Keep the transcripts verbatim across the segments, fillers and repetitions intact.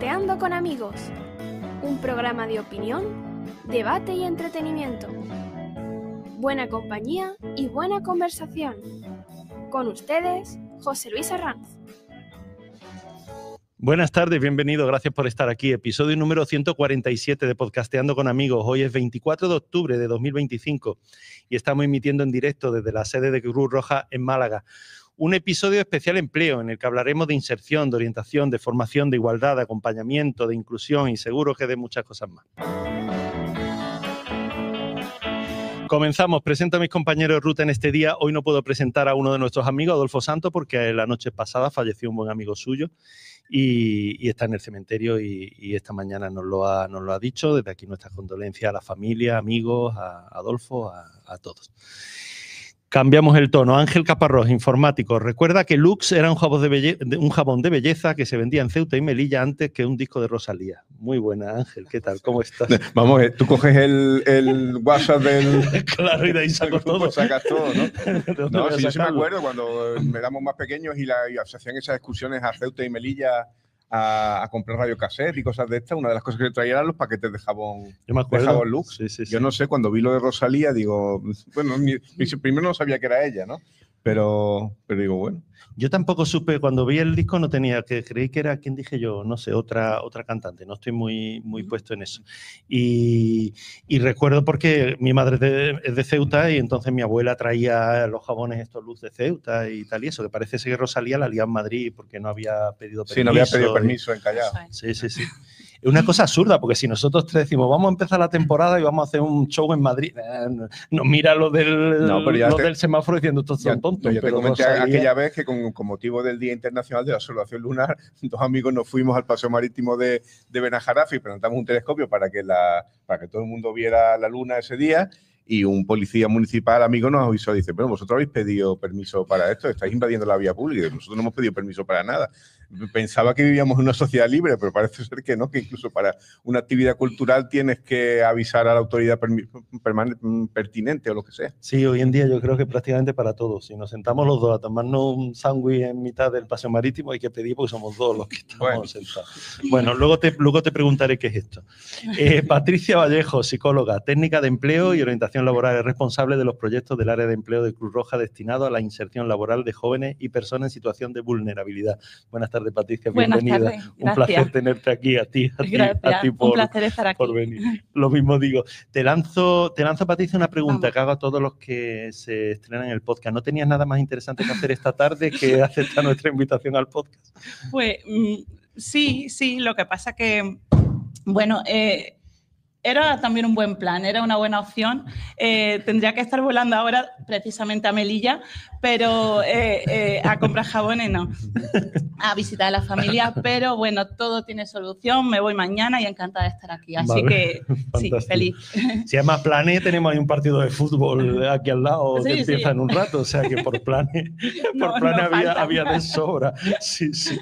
Podcasteando con amigos, un programa de opinión, debate y entretenimiento. Buena compañía y buena conversación. Con ustedes, José Luis Arranz. Buenas tardes, bienvenido, gracias por estar aquí. Episodio número ciento cuarenta y siete de Podcasteando con amigos. Hoy es veinticuatro de octubre de dos mil veinticinco y estamos emitiendo en directo desde la sede de Cruz Roja en Málaga. Un episodio especial empleo en el que hablaremos de inserción, de orientación, de formación, de igualdad, de acompañamiento, de inclusión y seguro que de muchas cosas más. Comenzamos. Presento a mis compañeros de ruta en este día. Hoy no puedo presentar a uno de nuestros amigos, Adolfo Santos, porque la noche pasada falleció un buen amigo suyo y, y está en el cementerio y, y esta mañana nos lo, ha, nos lo ha dicho. Desde aquí nuestras condolencias a la familia, amigos, a Adolfo, a, a todos. Cambiamos el tono. Ángel Caparrós, informático. Recuerda que Lux era un jabón, de belle- un jabón de belleza que se vendía en Ceuta y Melilla antes que un disco de Rosalía. Muy buena, Ángel. ¿Qué tal? ¿Cómo estás? Vamos, tú coges el, el WhatsApp del... Claro, y de ahí saco todo. Sacas todo, ¿no? No, sí, yo sí me sacarlo? acuerdo cuando éramos más pequeños y, la, y se hacían esas excursiones a Ceuta y Melilla a, a comprar radiocassette y cosas de estas. Una de las cosas que traían eran los paquetes de jabón, Yo me acuerdo. de jabón Lux. Sí, sí, sí. Yo no sé, cuando vi lo de Rosalía, digo... Bueno, ni, primero no sabía que era ella, ¿no? Pero, pero digo, bueno. Yo tampoco supe, cuando vi el disco no tenía, que creí que era, ¿quién dije yo? No sé, otra, otra cantante, no estoy muy, muy puesto en eso. Y, y recuerdo porque mi madre es de, es de Ceuta y entonces mi abuela traía los jabones estos Luz de Ceuta y tal y eso, que parece ser que Rosalía la lió en Madrid porque no había pedido permiso. Sí, no había pedido permiso en Callao. Sí, sí, sí. Es una cosa absurda, porque si nosotros tres decimos, vamos a empezar la temporada y vamos a hacer un show en Madrid, eh, nos mira lo del, no, lo te, del semáforo diciendo, estos son tontos. No, yo te pero comenté Rosalía... aquella vez que con, con motivo del Día Internacional de la Observación Lunar, dos amigos nos fuimos al paseo marítimo de, de Benajarafe y presentamos un telescopio para que, la, para que todo el mundo viera la luna ese día. Y un policía municipal amigo nos avisó, dice, pero vosotros habéis pedido permiso para esto, estáis invadiendo la vía pública. Y nosotros no hemos pedido permiso para nada. Pensaba que vivíamos en una sociedad libre, pero parece ser que no, que incluso para una actividad cultural tienes que avisar a la autoridad pertinente o lo que sea. Sí, hoy en día yo creo que prácticamente para todos. Si nos sentamos los dos a tomarnos un sándwich en mitad del paseo marítimo, hay que pedir porque somos dos los que estamos bueno. sentados. Bueno, luego te, luego te preguntaré qué es esto. Eh, Patricia Vallejo, psicóloga, técnica de empleo y orientación laboral, es responsable de los proyectos del área de empleo de Cruz Roja destinado a la inserción laboral de jóvenes y personas en situación de vulnerabilidad. Buenas tardes, Patricia, Buenas bienvenida. Tardes. Un Gracias. placer tenerte aquí, a ti, a ti, a ti por, un placer estar aquí. por venir. Lo mismo digo. Te lanzo, te lanzo, Patricia, una pregunta Vamos. que hago a todos los que se estrenan en el podcast. ¿No tenías nada más interesante que hacer esta tarde que aceptar nuestra invitación al podcast? Pues mm, sí, sí, lo que pasa que, bueno, eh, era también un buen plan, era una buena opción. Eh, tendría que estar volando ahora precisamente a Melilla, pero eh, eh, a comprar jabones no, a visitar a la familia, pero bueno, todo tiene solución, me voy mañana y encantada de estar aquí, así vale. que Fantástico. sí, feliz. Si hay más planes, tenemos ahí un partido de fútbol aquí al lado sí, que empieza sí. en un rato, o sea que por planes, no, por planes no había, había de sobra. Sí, sí.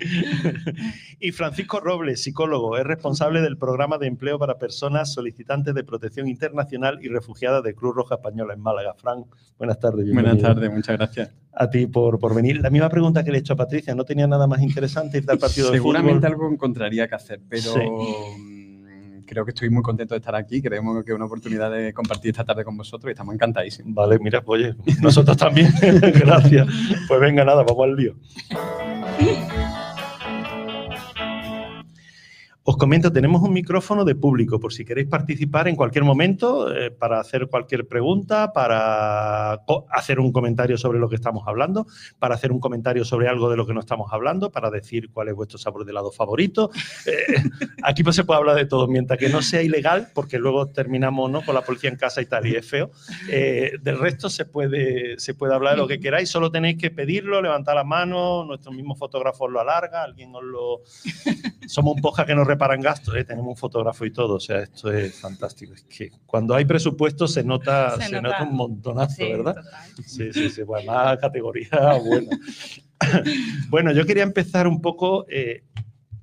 Y Francisco Robles, psicólogo, es responsable del programa de empleo para personas solicitantes de protección internacional y refugiadas de Cruz Roja Española en Málaga. Fran, buenas tardes. Bienvenido. Buenas tardes, muchas gracias. A ti por, por venir. La misma pregunta que le he hecho a Patricia, ¿no tenía nada más interesante irte al partido de fútbol? Seguramente algo encontraría que hacer, pero sí. creo que estoy muy contento de estar aquí. Creemos que es una oportunidad de compartir esta tarde con vosotros y estamos encantadísimos. Vale, mira, pues oye, nosotros también. Gracias. Pues venga, nada, vamos al lío. Os comento, tenemos un micrófono de público por si queréis participar en cualquier momento eh, para hacer cualquier pregunta, para hacer un comentario sobre lo que estamos hablando, para hacer un comentario sobre algo de lo que no estamos hablando, para decir cuál es vuestro sabor de helado favorito. Eh, aquí pues se puede hablar de todo, mientras que no sea ilegal, porque luego terminamos, ¿no?, con la policía en casa y tal, y es feo. Eh, del resto se puede, se puede hablar de lo que queráis, solo tenéis que pedirlo, levantar la mano, nuestro mismo fotógrafo os lo alarga, alguien os lo... Somos un podcast que nos reparan gastos, ¿eh? Tenemos un fotógrafo y todo, o sea, esto es fantástico. Es que cuando hay presupuesto se nota, se, se nota. nota un montonazo, sí, ¿verdad? Total. Sí, sí, sí, bueno, más categoría buena. Bueno, yo quería empezar un poco... Eh,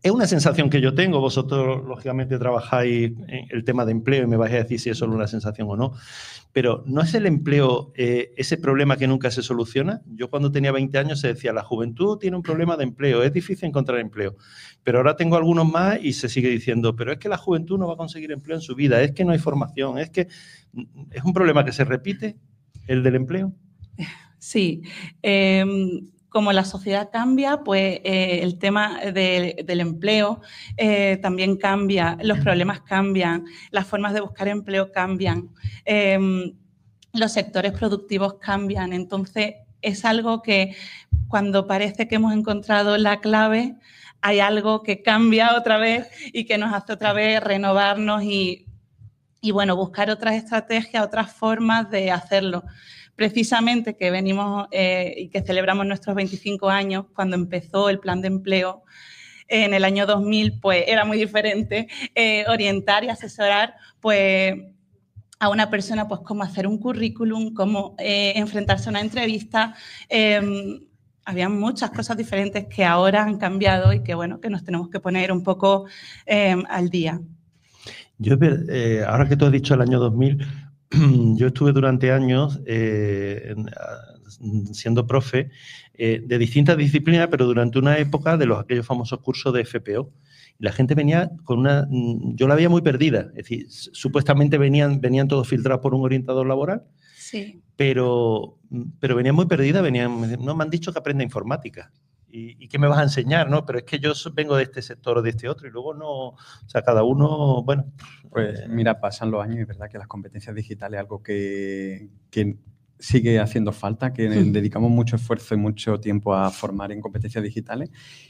Es una sensación que yo tengo. Vosotros, lógicamente, trabajáis en el tema de empleo y me vais a decir si es solo una sensación o no. Pero ¿no es el empleo eh, ese problema que nunca se soluciona? Yo cuando tenía veinte años se decía, la juventud tiene un problema de empleo, es difícil encontrar empleo. Pero ahora tengo algunos más y se sigue diciendo, pero es que la juventud no va a conseguir empleo en su vida, es que no hay formación, es que es un problema que se repite, el del empleo. Sí. Eh, Como la sociedad cambia, pues eh, el tema de, del empleo eh, también cambia, los problemas cambian, las formas de buscar empleo cambian, eh, los sectores productivos cambian. Entonces, es algo que cuando parece que hemos encontrado la clave, hay algo que cambia otra vez y que nos hace otra vez renovarnos y, y bueno, buscar otras estrategias, otras formas de hacerlo. Precisamente que venimos eh, y que celebramos nuestros veinticinco años, cuando empezó el plan de empleo eh, en el año dos mil, pues era muy diferente eh, orientar y asesorar pues, a una persona pues cómo hacer un currículum, cómo eh, enfrentarse a una entrevista. Eh, había muchas cosas diferentes que ahora han cambiado y que, bueno, que nos tenemos que poner un poco eh, al día. Yo, eh, ahora que tú has dicho el año dos mil, yo estuve durante años eh, siendo profe eh, de distintas disciplinas, pero durante una época de los aquellos famosos cursos de F P O. Y la gente venía con una... Yo la veía muy perdida. Es decir, supuestamente venían, venían todos filtrados por un orientador laboral, sí. pero, pero venían muy perdidas. Venían, no, me han dicho que aprenda informática. ¿Y, ¿Y qué me vas a enseñar? ¿No? Pero es que yo vengo de este sector o de este otro y luego no... O sea, cada uno, bueno... Pues mira, pasan los años y es verdad que las competencias digitales es algo que, que sigue haciendo falta, que sí. dedicamos mucho esfuerzo y mucho tiempo a formar en competencias digitales.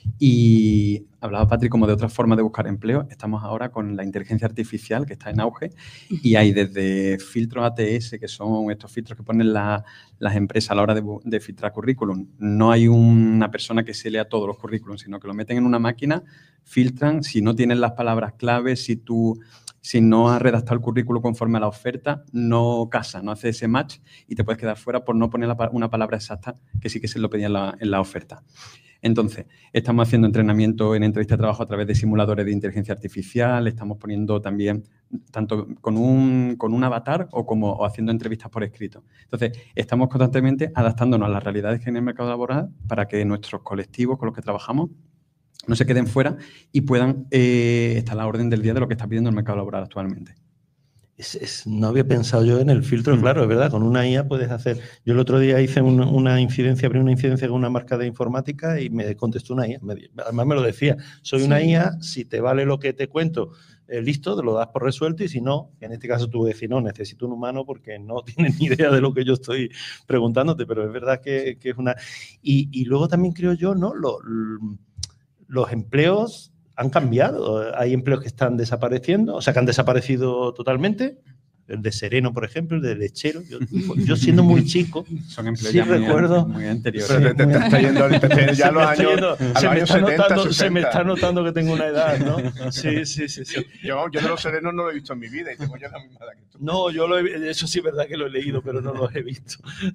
Y hablaba Patri como de otras formas de buscar empleo. Estamos ahora con la inteligencia artificial que está en auge y hay desde filtros A T S, que son estos filtros que ponen la, las empresas a la hora de, de filtrar currículum. No hay una persona que se lea todos los currículums, sino que lo meten en una máquina, filtran, si no tienen las palabras claves, si tú... Si no has redactado el currículo conforme a la oferta, no casa, no hace ese match y te puedes quedar fuera por no poner la, una palabra exacta que sí que se lo pedía en la, en la oferta. Entonces, estamos haciendo entrenamiento en entrevista de trabajo a través de simuladores de inteligencia artificial, estamos poniendo también tanto con un, con un avatar o, como, o haciendo entrevistas por escrito. Entonces, estamos constantemente adaptándonos a las realidades que hay en el mercado laboral para que nuestros colectivos con los que trabajamos no se queden fuera y puedan eh, estar a la orden del día de lo que está pidiendo el mercado laboral actualmente. Es, es, no había pensado yo en el filtro, claro, es verdad, con una I A puedes hacer... Yo el otro día hice un, una incidencia, abrí una incidencia con una marca de informática y me contestó una I A. Me, además me lo decía, soy sí. una I A, si te vale lo que te cuento, eh, listo, te lo das por resuelto y si no, en este caso tú decir, no, necesito un humano porque no tienes ni idea de lo que yo estoy preguntándote, pero es verdad que, que es una... Y, y luego también creo yo, ¿no? Lo, lo, los empleos han cambiado. Hay empleos que están desapareciendo, o sea, que han desaparecido totalmente. El de sereno, por ejemplo, el de lechero. Yo, yo siendo muy chico, son empleos sí ya recuerdo... muy, muy anteriores. Sí, te, te, te está yendo te, ya los años, yendo, se, me me está setenta, notando, sesenta. Se me está notando que tengo una edad, ¿no? Sí, sí, sí. sí. Yo, yo de los serenos no lo he visto en mi vida y tengo ya la misma edad que tú. No, yo lo he, eso sí es verdad que lo he leído, pero no los he visto.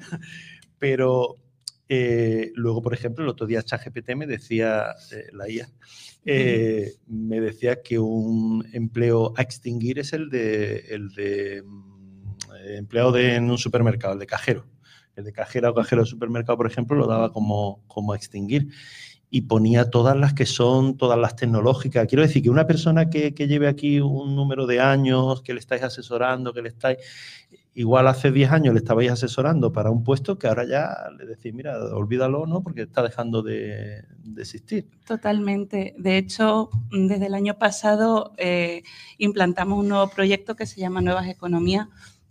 Pero... Eh, luego, por ejemplo, el otro día ChatGPT me decía, eh, la I A, eh, me decía que un empleo a extinguir es el de, el de eh, empleado de, en un supermercado, el de cajero. El de cajera o cajero de supermercado, por ejemplo, lo daba como, como a extinguir. Y ponía todas las que son, todas las tecnológicas. Quiero decir que una persona que, que lleve aquí un número de años, que le estáis asesorando, que le estáis... Igual hace diez años le estabais asesorando para un puesto que ahora ya le decís, mira, olvídalo, ¿no? Porque está dejando de, de existir. Totalmente. De hecho, desde el año pasado eh, implantamos un nuevo proyecto que se llama Nuevas Economías,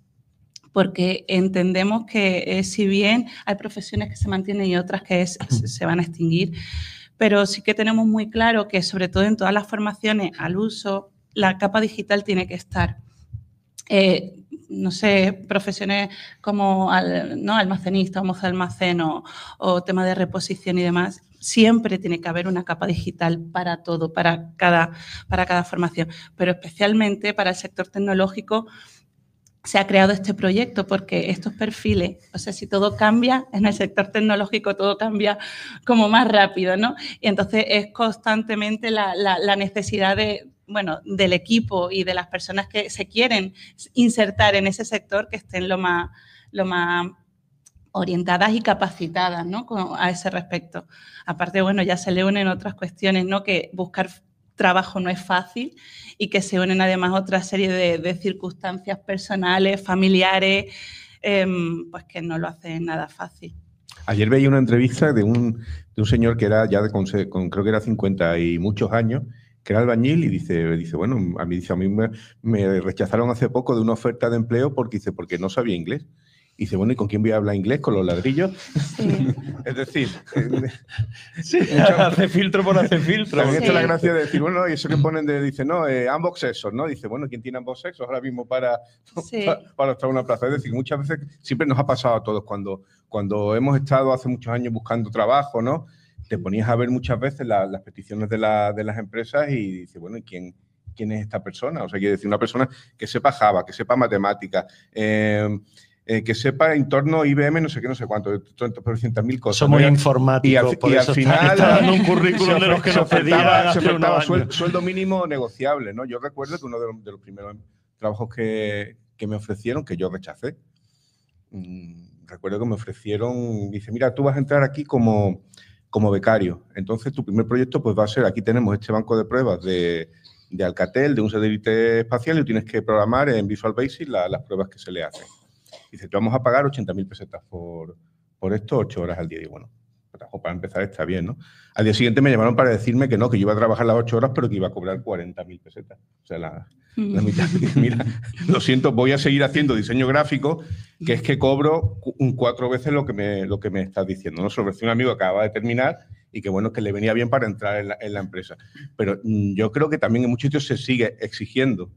porque entendemos que eh, si bien hay profesiones que se mantienen y otras que es, se van a extinguir, pero sí que tenemos muy claro que sobre todo en todas las formaciones al uso, la capa digital tiene que estar. Eh, no sé, profesiones como al, ¿no? almacenista, mozo de almacén o, o tema de reposición y demás, siempre tiene que haber una capa digital para todo, para cada, para cada formación, pero especialmente para el sector tecnológico se ha creado este proyecto, porque estos perfiles, o sea, si todo cambia, en el sector tecnológico todo cambia como más rápido, ¿no? Y entonces es constantemente la, la, la necesidad de, bueno, del equipo y de las personas que se quieren insertar en ese sector que estén lo más, lo más orientadas y capacitadas, ¿no? A ese respecto. Aparte, bueno, ya se le unen otras cuestiones, ¿no? Que buscar trabajo no es fácil y que se unen además otra serie de, de circunstancias personales, familiares, eh, pues que no lo hacen nada fácil. Ayer veía una entrevista de un, de un señor que era ya de, con, con, creo que era cincuenta y muchos años, que era albañil, y dice, dice bueno, a mí, dice, a mí me, me rechazaron hace poco de una oferta de empleo porque, dice, porque no sabía inglés. Y dice, bueno, ¿y con quién voy a hablar inglés? ¿Con los ladrillos? Sí. Es decir... sí, hace filtro por hacer filtro. También sí. Está la gracia de decir, bueno, y eso que ponen de, dice, no, eh, ambos sexos, ¿no? Dice, bueno, ¿quién tiene ambos sexos ahora mismo para, sí. para, para estar en una plaza? Es decir, muchas veces siempre nos ha pasado a todos cuando, cuando hemos estado hace muchos años buscando trabajo, ¿no? Te ponías a ver muchas veces la, las peticiones de, la, de las empresas y dices, bueno, ¿y quién, quién es esta persona? O sea, quiere decir, una persona que sepa Java, que sepa matemáticas, eh, Eh, que sepa entorno I B M, no sé qué, no sé cuánto, trescientas mil cosas. Somos ¿no? informáticos, y al, por y eso al final está dando un currículum de los que nos pedían se ofertaba sueldo, sueldo mínimo negociable, ¿no? Yo recuerdo que uno de los, de los primeros trabajos que, que me ofrecieron, que yo rechacé, mmm, recuerdo que me ofrecieron, dice, mira, tú vas a entrar aquí como, como becario, entonces tu primer proyecto pues va a ser, aquí tenemos este banco de pruebas de, de Alcatel, de un satélite espacial, y tienes que programar en Visual Basic la, las pruebas que se le hacen. Dice, te vamos a pagar ochenta mil pesetas por, por esto, ocho horas al día. Y bueno, para empezar está bien, ¿no? Al día siguiente me llamaron para decirme que no, que yo iba a trabajar las ocho horas, pero que iba a cobrar cuarenta mil pesetas. O sea, la, la mitad. Mira, lo siento, voy a seguir haciendo diseño gráfico, que es que cobro un cuatro veces lo que me, lo que me estás diciendo, ¿no? Se lo ofreció un amigo que acaba de terminar y que, bueno, que le venía bien para entrar en la, en la empresa. Pero mmm, yo creo que también en muchos sitios se sigue exigiendo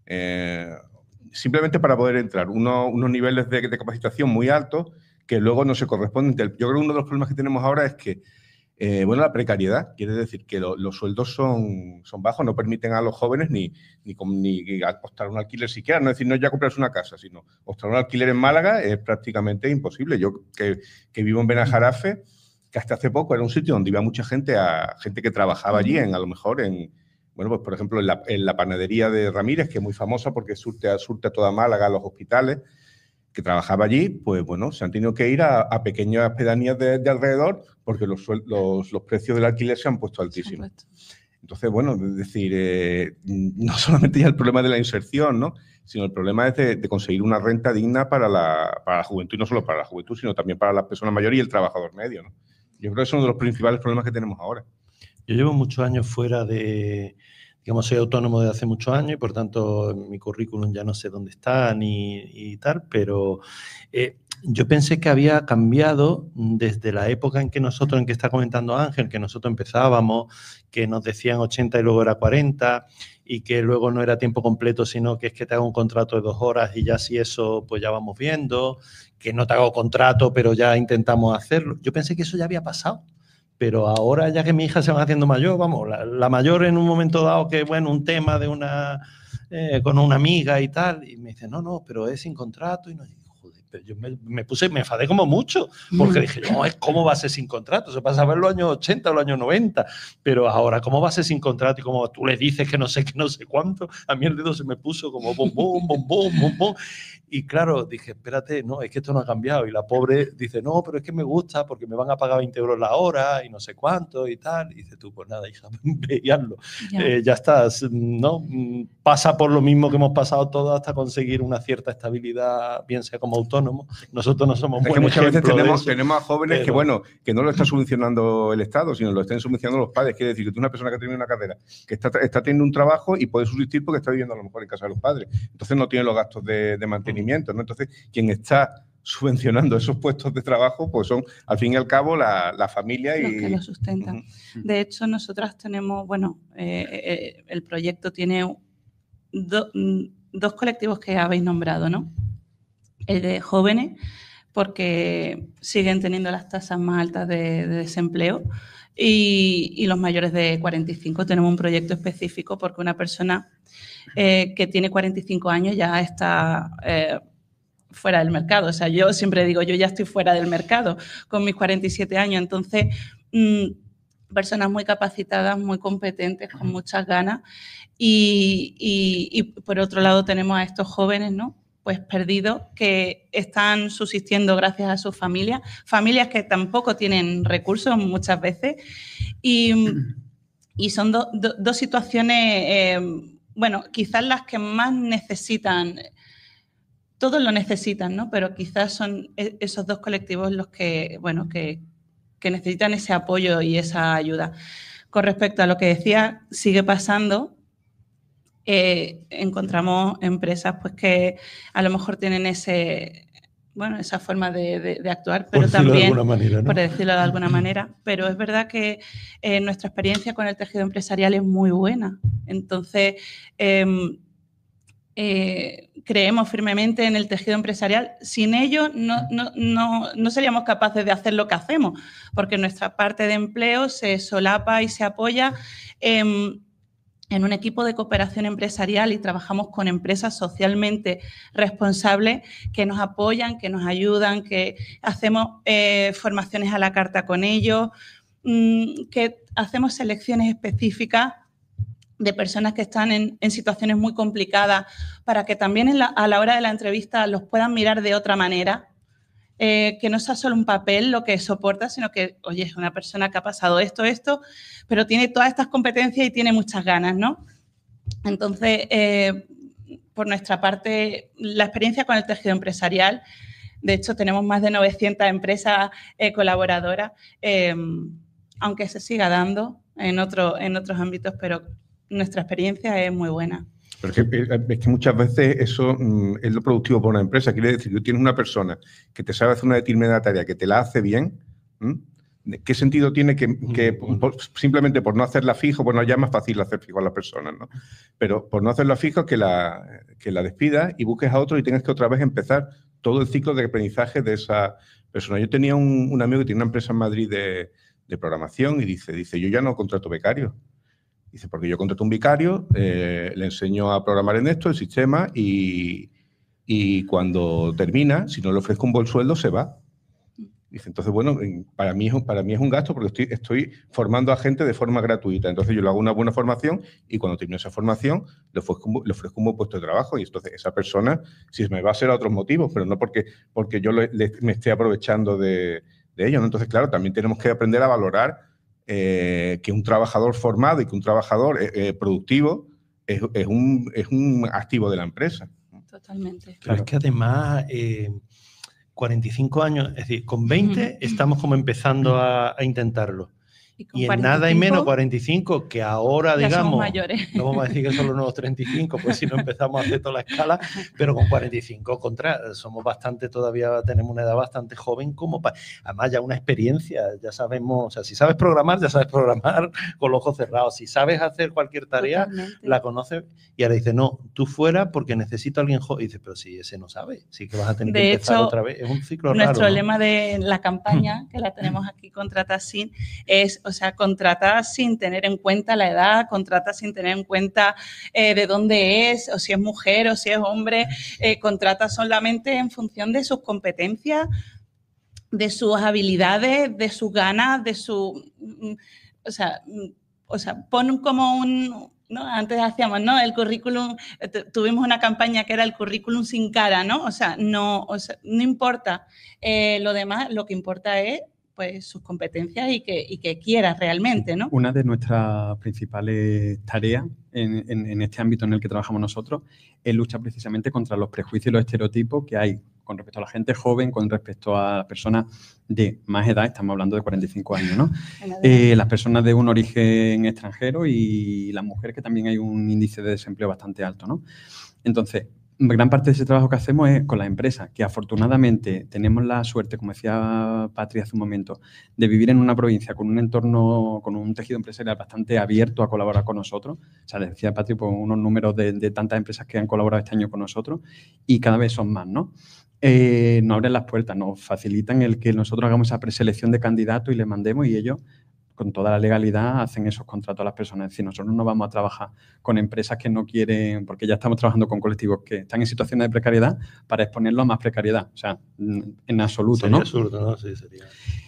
eh, simplemente para poder entrar, uno, unos niveles de, de capacitación muy altos que luego no se corresponden. Yo creo que uno de los problemas que tenemos ahora es que, eh, bueno, la precariedad, quiere decir que lo, los sueldos son, son bajos, no permiten a los jóvenes ni, ni, ni optar un alquiler siquiera, no es decir, no ya comprarse una casa, sino optar un alquiler en Málaga es prácticamente imposible. Yo que, que vivo en Benajarafe, que hasta hace poco era un sitio donde iba mucha gente, a gente que trabajaba allí, en, a lo mejor en... Bueno, pues por ejemplo, en la, en la panadería de Ramírez, que es muy famosa porque surte a, surte a toda Málaga, a los hospitales, que trabajaba allí, pues bueno, se han tenido que ir a, a pequeñas pedanías de, de alrededor porque los, los, los precios del alquiler se han puesto altísimos. Han puesto. Entonces, bueno, es decir, eh, no solamente ya el problema de la inserción, ¿no? Sino el problema es de, de conseguir una renta digna para la, para la juventud, y no solo para la juventud, sino también para las personas mayores y el trabajador medio, ¿no? Yo creo que es uno de los principales problemas que tenemos ahora. Yo llevo muchos años fuera de, digamos, soy autónomo desde hace muchos años y por tanto mi currículum ya no sé dónde está ni y tal, pero eh, yo pensé que había cambiado desde la época en que nosotros, en que está comentando Ángel, que nosotros empezábamos, que nos decían ochenta y luego era cuarenta y que luego no era tiempo completo, sino que es que te hago un contrato de dos horas y ya si eso pues ya vamos viendo, que no te hago contrato pero ya intentamos hacerlo. Yo pensé que eso ya había pasado. Pero ahora, ya que mi hija se va haciendo mayor, vamos, la, la mayor en un momento dado que, bueno, un tema de una, eh, con una amiga y tal, y me dice, no, no, pero es sin contrato, y no, y joder, pero yo me, me puse, me enfadé como mucho, porque dije, no, ¿cómo va a ser sin contrato? Se pasa a ver los años ochenta o los años noventa, pero ahora, ¿cómo va a ser sin contrato? Y como tú le dices que no sé qué, no sé cuánto, a mí el dedo se me puso como bom, bom, bom, bom, bom, bom. Y claro, dije, espérate, no, es que esto no ha cambiado. Y la pobre dice, no, pero es que me gusta porque me van a pagar veinte euros la hora y no sé cuánto y tal. Y dice tú, pues nada, hija, veíalo. Ya. Eh, ya estás, ¿no? Pasa por lo mismo que hemos pasado todos hasta conseguir una cierta estabilidad, bien sea como autónomo. Nosotros no somos es que muchas veces tenemos, tenemos a jóvenes pero... que, bueno, que no lo está subvencionando el Estado, sino lo están subvencionando los padres. Quiere decir que tú, una persona que tiene una carrera, que está, está teniendo un trabajo y puede subsistir porque está viviendo a lo mejor en casa de los padres. Entonces no tiene los gastos de, de mantenimiento. ¿No? Entonces, quien está subvencionando esos puestos de trabajo, pues son, al fin y al cabo, la, la familia y... Los que lo sustentan. Uh-huh. De hecho, nosotras tenemos, bueno, eh, eh, el proyecto tiene do, dos colectivos que habéis nombrado, ¿no? El de jóvenes, porque siguen teniendo las tasas más altas de, de desempleo, Y, y los mayores de cuarenta y cinco tenemos un proyecto específico porque una persona eh, que tiene cuarenta y cinco años ya está eh, fuera del mercado. O sea, yo siempre digo, yo ya estoy fuera del mercado con mis cuarenta y siete años. Entonces, mmm, personas muy capacitadas, muy competentes, con muchas ganas. Y, y, y por otro lado tenemos a estos jóvenes, ¿no?, pues perdidos, que están subsistiendo gracias a sus familias, familias que tampoco tienen recursos muchas veces, y, y son do, do, dos situaciones, eh, bueno, quizás las que más necesitan, todos lo necesitan, ¿no?, pero quizás son esos dos colectivos los que, bueno, que, que necesitan ese apoyo y esa ayuda. Con respecto a lo que decía, sigue pasando. Eh, encontramos empresas pues que a lo mejor tienen ese, bueno, esa forma de, de, de actuar, pero por decirlo también, de alguna manera, ¿no? por decirlo de alguna manera, pero es verdad que eh, nuestra experiencia con el tejido empresarial es muy buena. Entonces, eh, eh, creemos firmemente en el tejido empresarial. Sin ello no, no, no, no seríamos capaces de hacer lo que hacemos, porque nuestra parte de empleo se solapa y se apoya en en un equipo de cooperación empresarial y trabajamos con empresas socialmente responsables que nos apoyan, que nos ayudan, que hacemos eh, formaciones a la carta con ellos, mmm, que hacemos selecciones específicas de personas que están en, en situaciones muy complicadas para que también en la, a la hora de la entrevista los puedan mirar de otra manera. Eh, que no sea solo un papel lo que soporta, sino que, oye, es una persona que ha pasado esto, esto, pero tiene todas estas competencias y tiene muchas ganas, ¿no? Entonces, eh, por nuestra parte, la experiencia con el tejido empresarial, de hecho, tenemos más de novecientas empresas eh, colaboradoras, eh, aunque se siga dando en, otro, en otros ámbitos, pero nuestra experiencia es muy buena. Pero es que, es que muchas veces eso mm, es lo productivo para una empresa. Quiere decir que tú tienes una persona que te sabe hacer una determinada tarea, que te la hace bien. ¿m? ¿Qué sentido tiene que, que por, simplemente por no hacerla fijo, bueno, ya es más fácil hacer fijo a las personas, ¿no? Pero por no hacerla fijo, que la, que la despidas y busques a otro y tengas que otra vez empezar todo el ciclo de aprendizaje de esa persona. Yo tenía un, un amigo que tiene una empresa en Madrid de, de programación y dice, dice, yo ya no contrato becarios. Dice, porque yo contrato un becario, eh, le enseño a programar en esto, el sistema, y, y cuando termina, si no le ofrezco un buen sueldo, se va. Dice, entonces, bueno, para mí, es, para mí es un gasto porque estoy, estoy formando a gente de forma gratuita. Entonces, yo le hago una buena formación y cuando termino esa formación, le ofrezco, le ofrezco un buen puesto de trabajo. Y entonces, esa persona, si me va a ser a otros motivos, pero no porque, porque yo le, le, me esté aprovechando de, de ello, ¿no? Entonces, claro, también tenemos que aprender a valorar Eh, que un trabajador formado y que un trabajador eh, eh, productivo es, es, un, es un activo de la empresa. Totalmente. Pero Claro. es que además, eh, cuarenta y cinco años, es decir, con veinte estamos como empezando a, a intentarlo. Y, con Y en cuarenta y cinco, nada y menos cuarenta y cinco, que ahora, ya digamos, somos mayores. no vamos a decir que son los nuevos treinta y cinco, pues si no empezamos a hacer toda la escala, pero con cuarenta y cinco contra, somos bastante, todavía tenemos una edad bastante joven, como para, además ya una experiencia, ya sabemos, o sea, si sabes programar, ya sabes programar con los ojos cerrados, si sabes hacer cualquier tarea, Totalmente. la conoces, y ahora dice, no, tú fuera porque necesito a alguien joven, y dice, pero si ese no sabe, sí que vas a tener De que empezar hecho, otra vez, es un ciclo Nuestro raro, ¿no? lema de la campaña, que la tenemos aquí, Contrata Sin, es, o sea, contratar sin tener en cuenta la edad, contrata sin tener en cuenta eh, de dónde es, o si es mujer o si es hombre, eh, contrata solamente en función de sus competencias, de sus habilidades, de sus ganas, de su... O sea, o sea pon como un... ¿no? Antes hacíamos, ¿no? El currículum, tuvimos una campaña que era el currículum sin cara, ¿no? O sea, no, o sea, no importa eh, lo demás, lo que importa es pues sus competencias y que, y que quieras realmente, ¿no? Una de nuestras principales tareas en, en, en este ámbito en el que trabajamos nosotros es luchar precisamente contra los prejuicios y los estereotipos que hay con respecto a la gente joven, con respecto a personas de más edad, estamos hablando de cuarenta y cinco años, ¿no? Eh, las personas de un origen extranjero y las mujeres, que también hay un índice de desempleo bastante alto, ¿no? Entonces, gran parte de ese trabajo que hacemos es con las empresas, que afortunadamente tenemos la suerte, como decía Patri hace un momento, de vivir en una provincia con un entorno, con un tejido empresarial bastante abierto a colaborar con nosotros. O sea, les decía Patri, pues unos números de, de tantas empresas que han colaborado este año con nosotros y cada vez son más, ¿no? Eh, nos abren las puertas, nos facilitan el que nosotros hagamos esa preselección de candidatos y les mandemos y ellos con toda la legalidad hacen esos contratos a las personas. Es decir, nosotros no vamos a trabajar con empresas que no quieren, porque ya estamos trabajando con colectivos que están en situaciones de precariedad para exponerlos a más precariedad. O sea, en absoluto, sería ¿no? absurdo, ¿no? Sí, sería.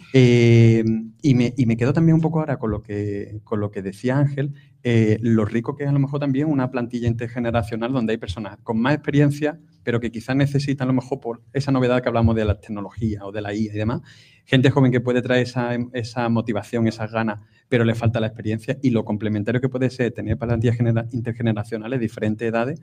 Eh, y, me, y me quedo también un poco ahora con lo que, con lo que decía Ángel, eh, lo rico que es a lo mejor también una plantilla intergeneracional donde hay personas con más experiencia, pero que quizás necesitan a lo mejor por esa novedad que hablamos de la tecnología o de la I A y demás, gente joven que puede traer esa, esa motivación, esas ganas, pero le falta la experiencia, y lo complementario que puede ser tener plantillas genera, intergeneracionales de diferentes edades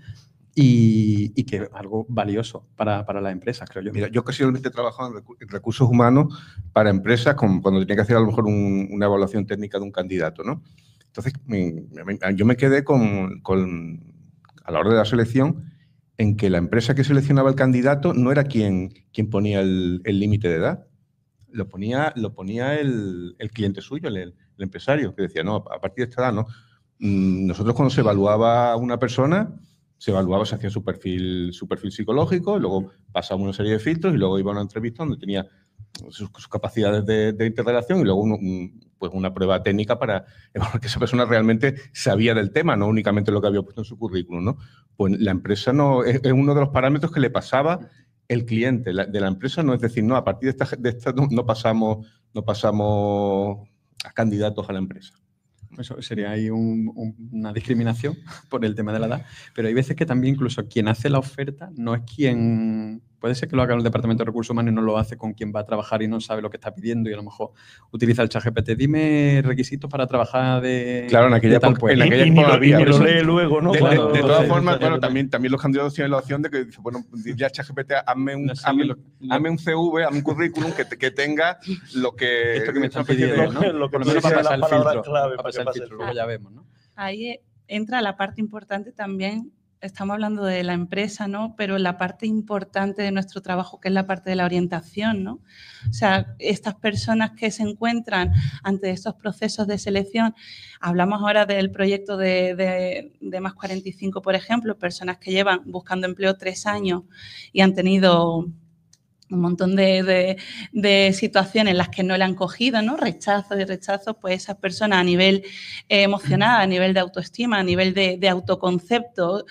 y, y que es algo valioso para, para las empresas, creo yo. Mira, yo ocasionalmente he trabajado en, recu en recursos humanos para empresas con, cuando tenía que hacer a lo mejor un, una evaluación técnica de un candidato, ¿no? Entonces, me, me, yo me quedé con, con, a la hora de la selección, en que la empresa que seleccionaba el candidato no era quien, quien ponía el límite de edad. Lo ponía, lo ponía el, el cliente suyo, el, el empresario, que decía, no, a partir de esta edad no. Nosotros cuando se evaluaba a una persona, se evaluaba, se hacía su perfil, su perfil psicológico, y luego pasaba una serie de filtros y luego iba a una entrevista donde tenía sus, sus capacidades de, de interrelación y luego un, un, pues una prueba técnica para evaluar que esa persona realmente sabía del tema, no únicamente lo que había puesto en su currículum, ¿no? Pues la empresa no, es, es uno de los parámetros que le pasaba el cliente la, de la empresa, no es decir, no, a partir de esta, de esta no, no, pasamos, no pasamos a candidatos a la empresa. Eso sería ahí un, un, una discriminación por el tema de la edad, pero hay veces que también incluso quien hace la oferta no es quien... Puede ser que lo haga el Departamento de Recursos Humanos y no lo hace con quien va a trabajar y no sabe lo que está pidiendo y a lo mejor utiliza el ChatGPT. Dime requisitos para trabajar de Claro, en aquella época en aquella época había. Y lo lee luego, ¿no? De, Cuando, de, de todas sí, formas, sí, bueno, sí. también, también los candidatos tienen la opción de que dice, bueno, dile a ChatGPT, hazme un, hazme, hazme un C V, hazme un currículum que, que tenga lo que... Esto que me están de, pidiendo, ¿no? Lo que Por lo menos para pasar el filtro. Clave, Para pasar el filtro, luego ya vemos, ¿no? Ahí entra la parte importante también. Estamos hablando de la empresa, ¿no? Pero la parte importante de nuestro trabajo, que es la parte de la orientación, ¿no? O sea, estas personas que se encuentran ante estos procesos de selección, hablamos ahora del proyecto de, de, de Más cuarenta y cinco, por ejemplo, personas que llevan buscando empleo tres años y han tenido un montón de, de, de situaciones en las que no le han cogido, ¿no? Rechazos y rechazos, pues esas personas a nivel eh, emocional, a nivel de autoestima, a nivel de, de autoconcepto,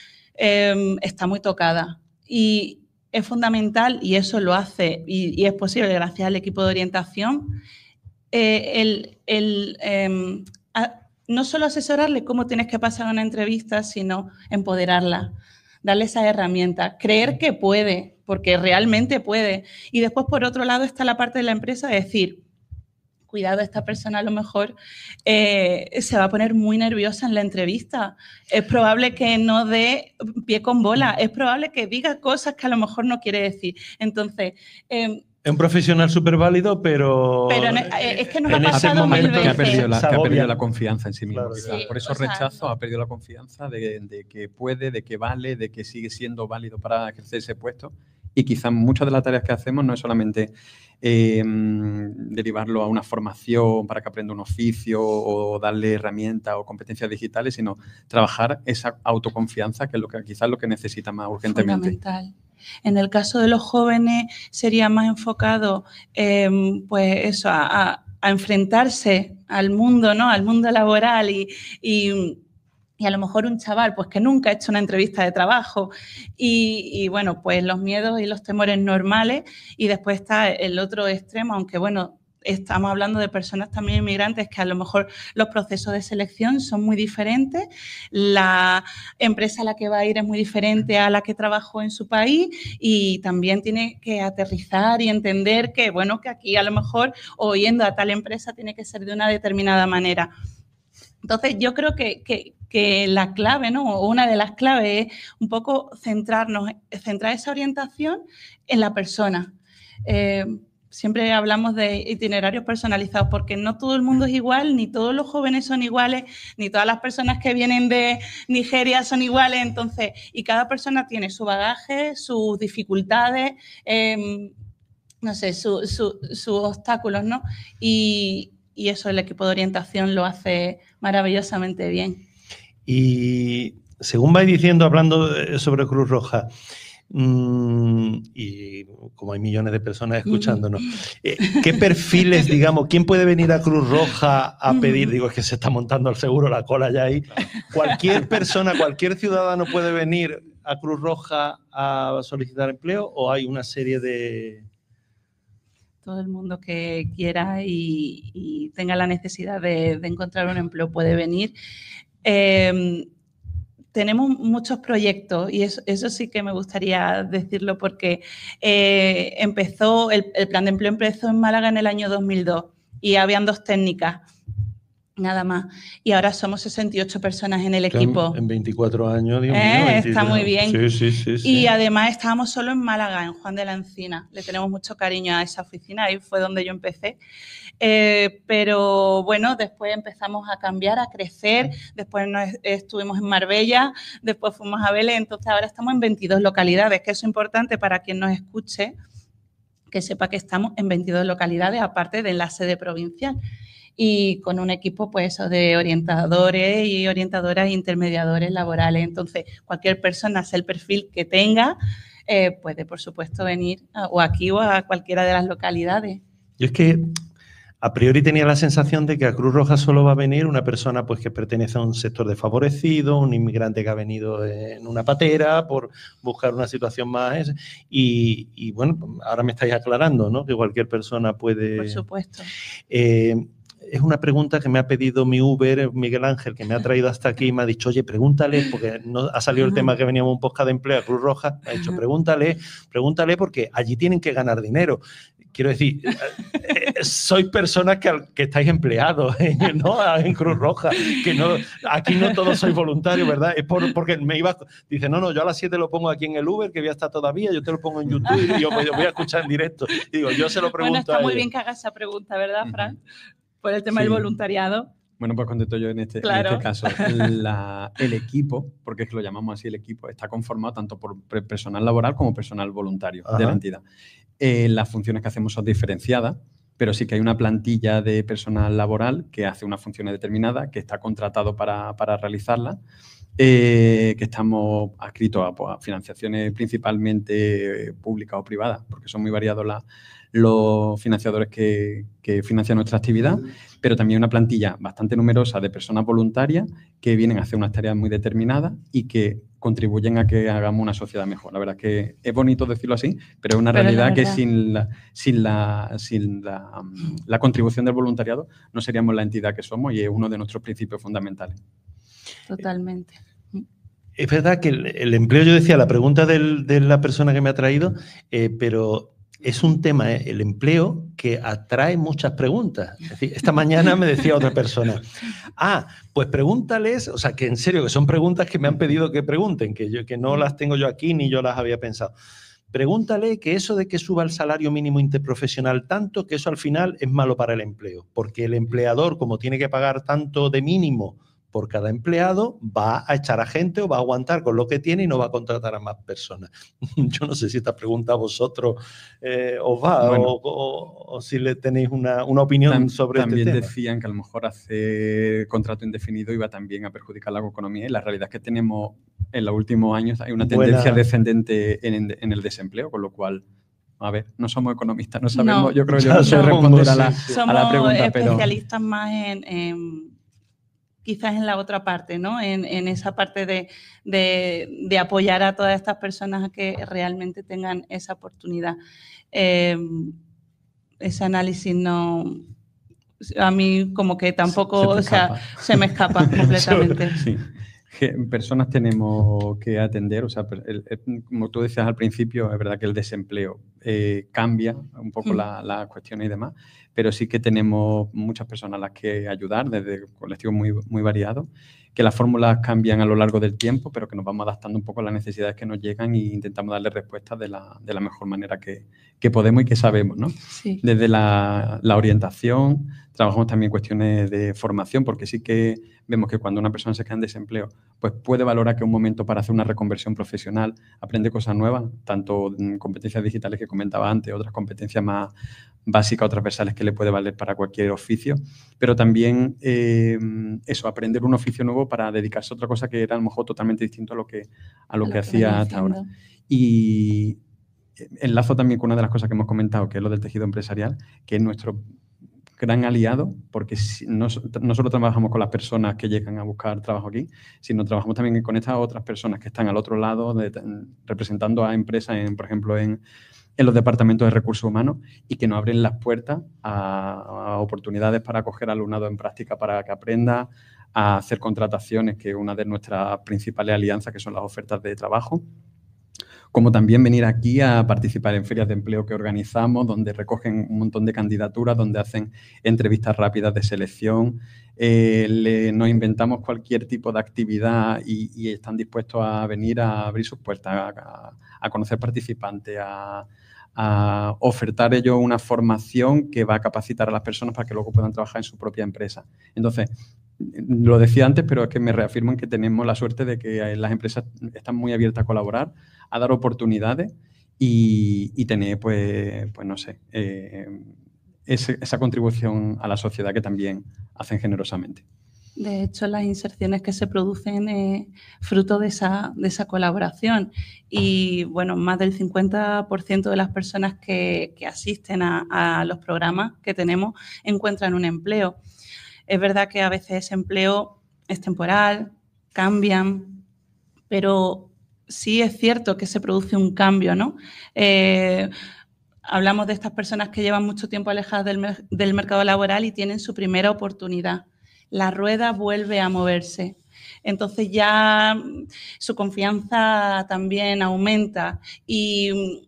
eh, está muy tocada. Y es fundamental, y eso lo hace, y, y es posible gracias al equipo de orientación, eh, el, el eh, a, no solo asesorarle cómo tienes que pasar una entrevista, sino empoderarla, darle esas herramientas, creer que puede, porque realmente puede. Y después, por otro lado, está la parte de la empresa de decir, cuidado, esta persona a lo mejor eh, se va a poner muy nerviosa en la entrevista. Es probable que no dé pie con bola, es probable que diga cosas que a lo mejor no quiere decir. Entonces... Eh, es un profesional súper válido, pero... Pero no, es que nos en ha pasado mil veces. Que ha perdido la, que ha perdido la confianza en sí mismo. Claro, sí, Por esos rechazos ha perdido la confianza de, de que puede, de que vale, de que sigue siendo válido para ejercer ese puesto. Y quizás muchas de las tareas que hacemos no es solamente eh, derivarlo a una formación para que aprenda un oficio o darle herramientas o competencias digitales, sino trabajar esa autoconfianza, que es lo que quizás lo que necesita más urgentemente. Fundamental. En el caso de los jóvenes sería más enfocado eh, pues eso, a, a, a enfrentarse al mundo, ¿no? Al mundo laboral y, y, y a lo mejor un chaval pues que nunca ha hecho una entrevista de trabajo y, y bueno, pues los miedos y los temores normales, y después está el otro extremo, aunque bueno, estamos hablando de personas también inmigrantes que a lo mejor los procesos de selección son muy diferentes, la empresa a la que va a ir es muy diferente a la que trabajó en su país y también tiene que aterrizar y entender que, bueno, que aquí a lo mejor o yendo a tal empresa tiene que ser de una determinada manera. Entonces, yo creo que, que, que la clave, ¿no? O una de las claves es un poco centrarnos, centrar esa orientación en la persona. Eh, Siempre hablamos de itinerarios personalizados porque no todo el mundo es igual, ni todos los jóvenes son iguales, ni todas las personas que vienen de Nigeria son iguales. Entonces, y cada persona tiene su bagaje, sus dificultades, eh, no sé, su, su, sus obstáculos, ¿no? Y, y eso el equipo de orientación lo hace maravillosamente bien. Y según vais diciendo, hablando sobre Cruz Roja, Mm, y como hay millones de personas escuchándonos, eh, ¿qué perfiles, digamos, quién puede venir a Cruz Roja a pedir? Digo, es que se está montando al seguro la cola ya ahí. ¿Cualquier persona, cualquier ciudadano puede venir a Cruz Roja a solicitar empleo o hay una serie de...? Todo el mundo que quiera y, y tenga la necesidad de, de encontrar un empleo puede venir. Eh, Tenemos muchos proyectos y eso, eso sí que me gustaría decirlo porque eh, empezó, el, el plan de empleo empezó en Málaga en el año dos mil dos y habían dos técnicas, nada más. Y ahora somos sesenta y ocho personas en el equipo. En veinticuatro años, Dios eh, mío. veintitrés. Está muy bien. Sí, sí, sí, sí. Y además estábamos solo en Málaga, en Juan de la Encina. Le tenemos mucho cariño a esa oficina, ahí fue donde yo empecé. Eh, pero bueno, después empezamos a cambiar, a crecer, después nos estuvimos en Marbella, después fuimos a Vélez, entonces ahora estamos en veintidós localidades, que eso es importante para quien nos escuche, que sepa que estamos en veintidós localidades, aparte de la sede provincial. Y con un equipo pues eso, de orientadores y orientadoras e intermediadores laborales. Entonces, cualquier persona, sea el perfil que tenga, eh, puede, por supuesto, venir a, o aquí o a cualquiera de las localidades. Yo es que a priori tenía la sensación de que a Cruz Roja solo va a venir una persona pues, que pertenece a un sector desfavorecido, un inmigrante que ha venido en una patera por buscar una situación más... Y, y bueno, ahora me estáis aclarando, ¿no? Que cualquier persona puede... Por supuesto. Eh, es una pregunta que me ha pedido mi Uber, Miguel Ángel, que me ha traído hasta aquí y me ha dicho, oye, pregúntale, porque no ha salido el tema que veníamos un podcast de empleo a Cruz Roja, me ha dicho, pregúntale, pregúntale porque allí tienen que ganar dinero. Quiero decir, eh, sois personas que, que estáis empleados, ¿eh? ¿No? En Cruz Roja, que no, aquí no todos sois voluntarios, ¿verdad? Es por, porque me iba, dice, no, no, yo a las siete lo pongo aquí en el Uber, que voy a estar todavía, yo te lo pongo en YouTube y yo, yo voy a escuchar en directo. Y digo, yo se lo pregunto Bueno, está a muy ellos. bien que hagas esa pregunta, ¿verdad, Fran? Uh-huh. Por el tema sí. del voluntariado. Bueno, pues contesto yo en este, claro. en este caso. La, el equipo, porque es que lo llamamos así el equipo, está conformado tanto por personal laboral como personal voluntario Ajá. de la entidad. Eh, las funciones que hacemos son diferenciadas, pero sí que hay una plantilla de personal laboral que hace unas funciones determinadas, que está contratado para, para realizarlas, eh, que estamos adscritos a, pues, a financiaciones principalmente públicas o privadas, porque son muy variados las los financiadores que, que financian nuestra actividad, pero también una plantilla bastante numerosa de personas voluntarias que vienen a hacer unas tareas muy determinadas y que contribuyen a que hagamos una sociedad mejor. La verdad es que es bonito decirlo así, pero es una pero realidad que sin, la, sin, la, sin la, la contribución del voluntariado no seríamos la entidad que somos y es uno de nuestros principios fundamentales. Totalmente. Es verdad que el, el empleo, yo decía, la pregunta del, de la persona que me ha traído, eh, pero... es un tema, ¿eh? El empleo, que atrae muchas preguntas. Es decir, esta mañana me decía otra persona, ah, pues pregúntales, o sea, que en serio, que son preguntas que me han pedido que pregunten, que, yo, que no las tengo yo aquí ni yo las había pensado. Pregúntale que eso de que suba el salario mínimo interprofesional tanto, que eso al final es malo para el empleo, porque el empleador, como tiene que pagar tanto de mínimo por cada empleado, va a echar a gente o va a aguantar con lo que tiene y no va a contratar a más personas. Yo no sé si esta pregunta a vosotros eh, os va bueno, o, o, o si le tenéis una, una opinión tam, sobre este tema. También decían que a lo mejor hacer contrato indefinido iba también a perjudicar la economía y la realidad es que tenemos en los últimos años hay una tendencia Buena. descendente en, en el desempleo, con lo cual... A ver, no somos economistas, no sabemos, no, yo creo que yo no sé responder a la, sí. a la pregunta. Somos especialistas pero... más en... en... quizás en la otra parte, ¿no? En, en esa parte de, de, de apoyar a todas estas personas a que realmente tengan esa oportunidad. Eh, ese análisis no... A mí como que tampoco, se, o sea, se me escapa completamente. Sí. Personas tenemos que atender, o sea, el, el, como tú decías al principio, es verdad que el desempleo eh, cambia un poco mm. las la cuestiones y demás, pero sí que tenemos muchas personas a las que ayudar, desde colectivos muy, muy variados, que las fórmulas cambian a lo largo del tiempo, pero que nos vamos adaptando un poco a las necesidades que nos llegan e intentamos darle respuestas de la, de la mejor manera que, que podemos y que sabemos, ¿no? Sí. Desde la, la orientación, trabajamos también cuestiones de formación, porque sí que vemos que cuando una persona se queda en desempleo, pues puede valorar que es un momento para hacer una reconversión profesional, aprende cosas nuevas, tanto competencias digitales que comentaba antes, otras competencias más básicas o transversales que le puede valer para cualquier oficio, pero también eh, eso, aprender un oficio nuevo para dedicarse a otra cosa que era a lo mejor totalmente distinto a lo que, a lo a que, lo que hacía hasta ahora. Y enlazo también con una de las cosas que hemos comentado, que es lo del tejido empresarial, que es nuestro gran aliado, porque si no, no solo trabajamos con las personas que llegan a buscar trabajo aquí, sino trabajamos también con estas otras personas que están al otro lado, de, representando a empresas, en, por ejemplo, en, en los departamentos de recursos humanos, y que nos abren las puertas a, a oportunidades para acoger alumnado en práctica para que aprenda, a hacer contrataciones, que es una de nuestras principales alianzas, que son las ofertas de trabajo, como también venir aquí a participar en ferias de empleo que organizamos, donde recogen un montón de candidaturas, donde hacen entrevistas rápidas de selección. Eh, le, nos inventamos cualquier tipo de actividad y, y están dispuestos a venir a abrir sus puertas, a, a conocer participantes, a, a ofertar ellos una formación que va a capacitar a las personas para que luego puedan trabajar en su propia empresa. Entonces, lo decía antes, pero es que me reafirmo en que tenemos la suerte de que las empresas están muy abiertas a colaborar, a dar oportunidades y, y tener, pues, pues no sé, eh, ese, esa contribución a la sociedad que también hacen generosamente. De hecho, las inserciones que se producen es fruto de esa, de esa colaboración. Y, bueno, más del cincuenta por ciento de las personas que, que asisten a, a los programas que tenemos encuentran un empleo. Es verdad que a veces ese empleo es temporal, cambian, pero sí es cierto que se produce un cambio, ¿no? Eh, hablamos de estas personas que llevan mucho tiempo alejadas del, mer- del mercado laboral y tienen su primera oportunidad. La rueda vuelve a moverse. Entonces ya su confianza también aumenta y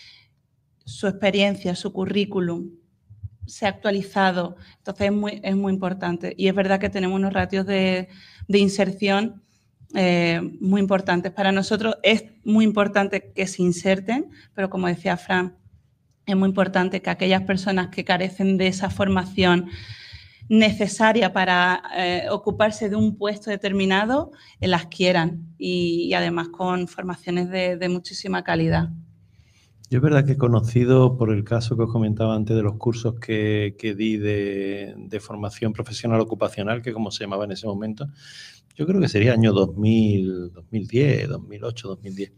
su experiencia, su currículum se ha actualizado. Entonces es muy, es muy importante. Y es verdad que tenemos unos ratios de, de inserción eh, muy importantes. Para nosotros es muy importante que se inserten, pero como decía Fran, es muy importante que aquellas personas que carecen de esa formación necesaria para eh, ocuparse de un puesto determinado, eh, las quieran y, y además con formaciones de, de muchísima calidad. Yo es verdad que he conocido, por el caso que os comentaba antes de los cursos que, que di de, de formación profesional ocupacional, que como se llamaba en ese momento, yo creo que sería año dos mil, dos mil diez, dos mil ocho, dos mil diez.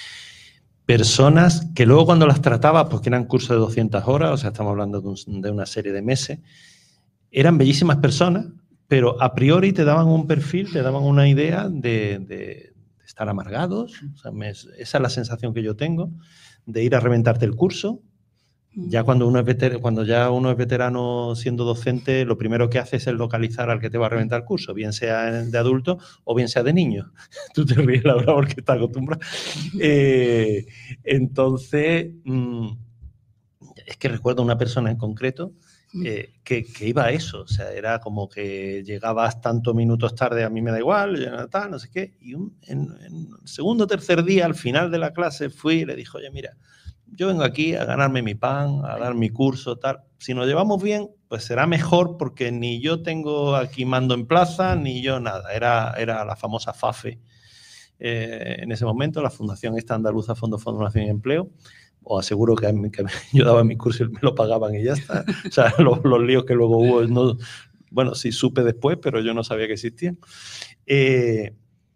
Personas que luego cuando las trataba, porque eran cursos de doscientas horas, o sea, estamos hablando de, un, de una serie de meses, eran bellísimas personas, pero a priori te daban un perfil, te daban una idea de, de, de estar amargados. O sea, me, esa es la sensación que yo tengo, de ir a reventarte el curso. Ya cuando uno es veterano, cuando ya uno es veterano siendo docente, lo primero que hace es el localizar al que te va a reventar el curso, bien sea de adulto o bien sea de niño. Tú te ríes, Laura, porque estás acostumbrada. Eh, entonces, mmm, es que recuerdo una persona en concreto eh, que, que iba a eso. O sea, era como que llegabas tantos minutos tarde, a mí me da igual, ya tal, no sé qué. Y un, en, en el segundo o tercer día, al final de la clase, fui y le dije, oye, mira, yo vengo aquí a ganarme mi pan, a dar mi curso, tal. Si nos llevamos bien, pues será mejor porque ni yo tengo aquí mando en plaza, ni yo nada. Era, era la famosa FAFE eh, en ese momento, la Fundación esta Andaluza Fondo de Formación y Empleo. Os aseguro que, que yo daba mi curso y me lo pagaban y ya está. O sea, los, los líos que luego hubo, no, bueno, sí supe después, pero yo no sabía que existían. Eh,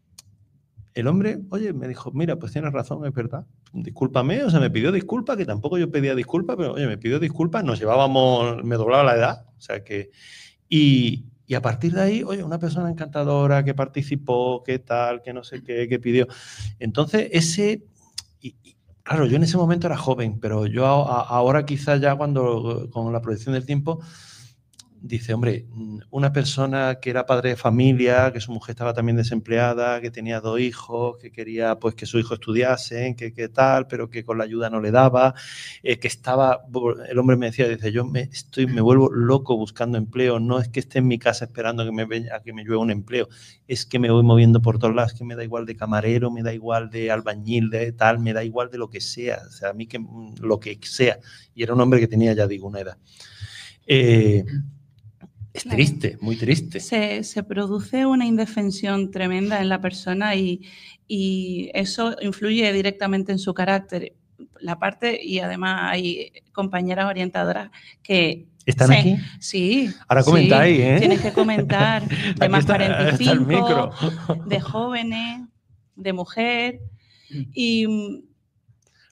El hombre, oye, me dijo, mira, pues tienes razón, es verdad. Discúlpame, o sea, me pidió disculpas, que tampoco yo pedía disculpas, pero oye, me pidió disculpas, nos llevábamos, me doblaba la edad, o sea que... Y, y a partir de ahí, oye, una persona encantadora que participó, que tal, que no sé qué, que pidió. Entonces, ese... Y, y, claro, yo en ese momento era joven, pero yo a, a, ahora quizás ya cuando, con la proyección del tiempo... Dice, hombre, una persona que era padre de familia, que su mujer estaba también desempleada, que tenía dos hijos, que quería pues que su hijo estudiase, que, que tal, pero que con la ayuda no le daba, eh, que estaba, el hombre me decía, dice, yo me, estoy, me vuelvo loco buscando empleo, no es que esté en mi casa esperando que me, a que me llueva un empleo, es que me voy moviendo por todos lados, que me da igual de camarero, me da igual de albañil, de tal, me da igual de lo que sea, o sea, a mí que lo que sea. Y era un hombre que tenía, ya digo, una edad. Eh, Es claro. Triste, muy triste. Se, se produce una indefensión tremenda en la persona y, y eso influye directamente en su carácter. La parte, y además hay compañeras orientadoras que... ¿Están se, aquí? Sí. Ahora comentáis, sí, ¿eh? Tienes que comentar de más está, cuarenta y cinco, está el micro. de jóvenes, de mujer y...